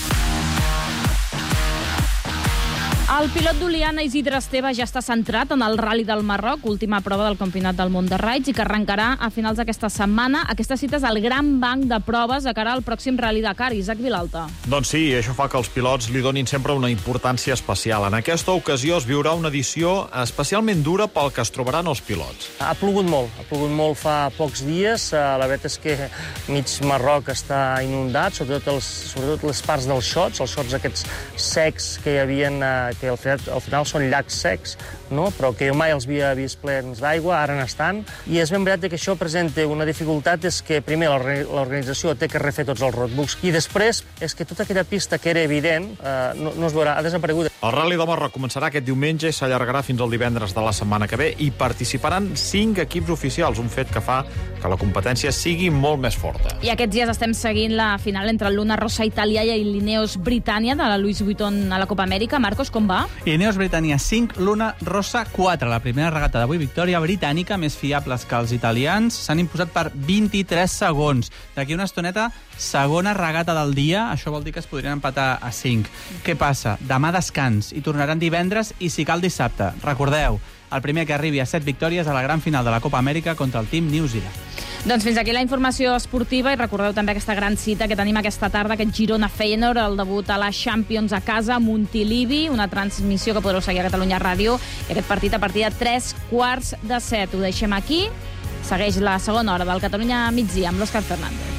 El pilot d'Oliana, Isidre Esteve, ja està centrat en el Rally del Marroc, última prova del Campionat del Món de Raids, i que arrencarà a finals d'aquesta setmana. Aquesta cita és el gran banc de proves de cara al pròxim Rally Dakar. Isaac Vilalta. Doncs sí, això fa que els pilots li donin sempre una importància especial. En aquesta ocasió es viurà una edició especialment dura pel que es trobaran els pilots. Ha plogut molt, ha plogut molt fa pocs dies. La veritat és que mig Marroc està inundat, sobretot, els, sobretot les parts dels shots, els shots aquests secs que hi havia, que que al final, al final són llacs secs, no? Però que jo mai els havia vist plens d'aigua, ara n'estan. I és ben veritat que això presenta una dificultat, és que primer l'organització té que refer tots els roadbooks i després és que tota aquella pista que era evident eh, no, no es veurà, ha desaparegut. El Rally de Marroc començarà aquest diumenge i s'allargarà fins al divendres de la setmana que ve i participaran cinc equips oficials, un fet que fa que la competència sigui molt més forta. I aquests dies estem seguint la final entre el Luna Rossa Italià i l'Ineos Britannia de la Louis Vuitton a la Copa Amèrica. Marcos, com va? Ineos Britannia cinc, Luna Rossa quatre. La primera regata d'avui, victòria britànica, més fiables que els italians. S'han imposat per vint-i-tres segons. D'aquí una estoneta, segona regata del dia. Això vol dir que es podrien empatar a cinc. Què passa? Demà descans i tornaran divendres i si cal dissabte. Recordeu, el primer que arribi a set victòries a la gran final de la Copa Amèrica contra el Team New Zealand. Doncs fins aquí la informació esportiva i recordeu també aquesta gran cita que tenim aquesta tarda, aquest Girona-Feyenoord, el debut a la Champions a casa, a Montilivi, una transmissió que podreu seguir a Catalunya Ràdio, i aquest partit a partir de tres quarts de set. Ho deixem aquí. Segueix la segona hora del Catalunya migdia amb l'Òscar Fernández.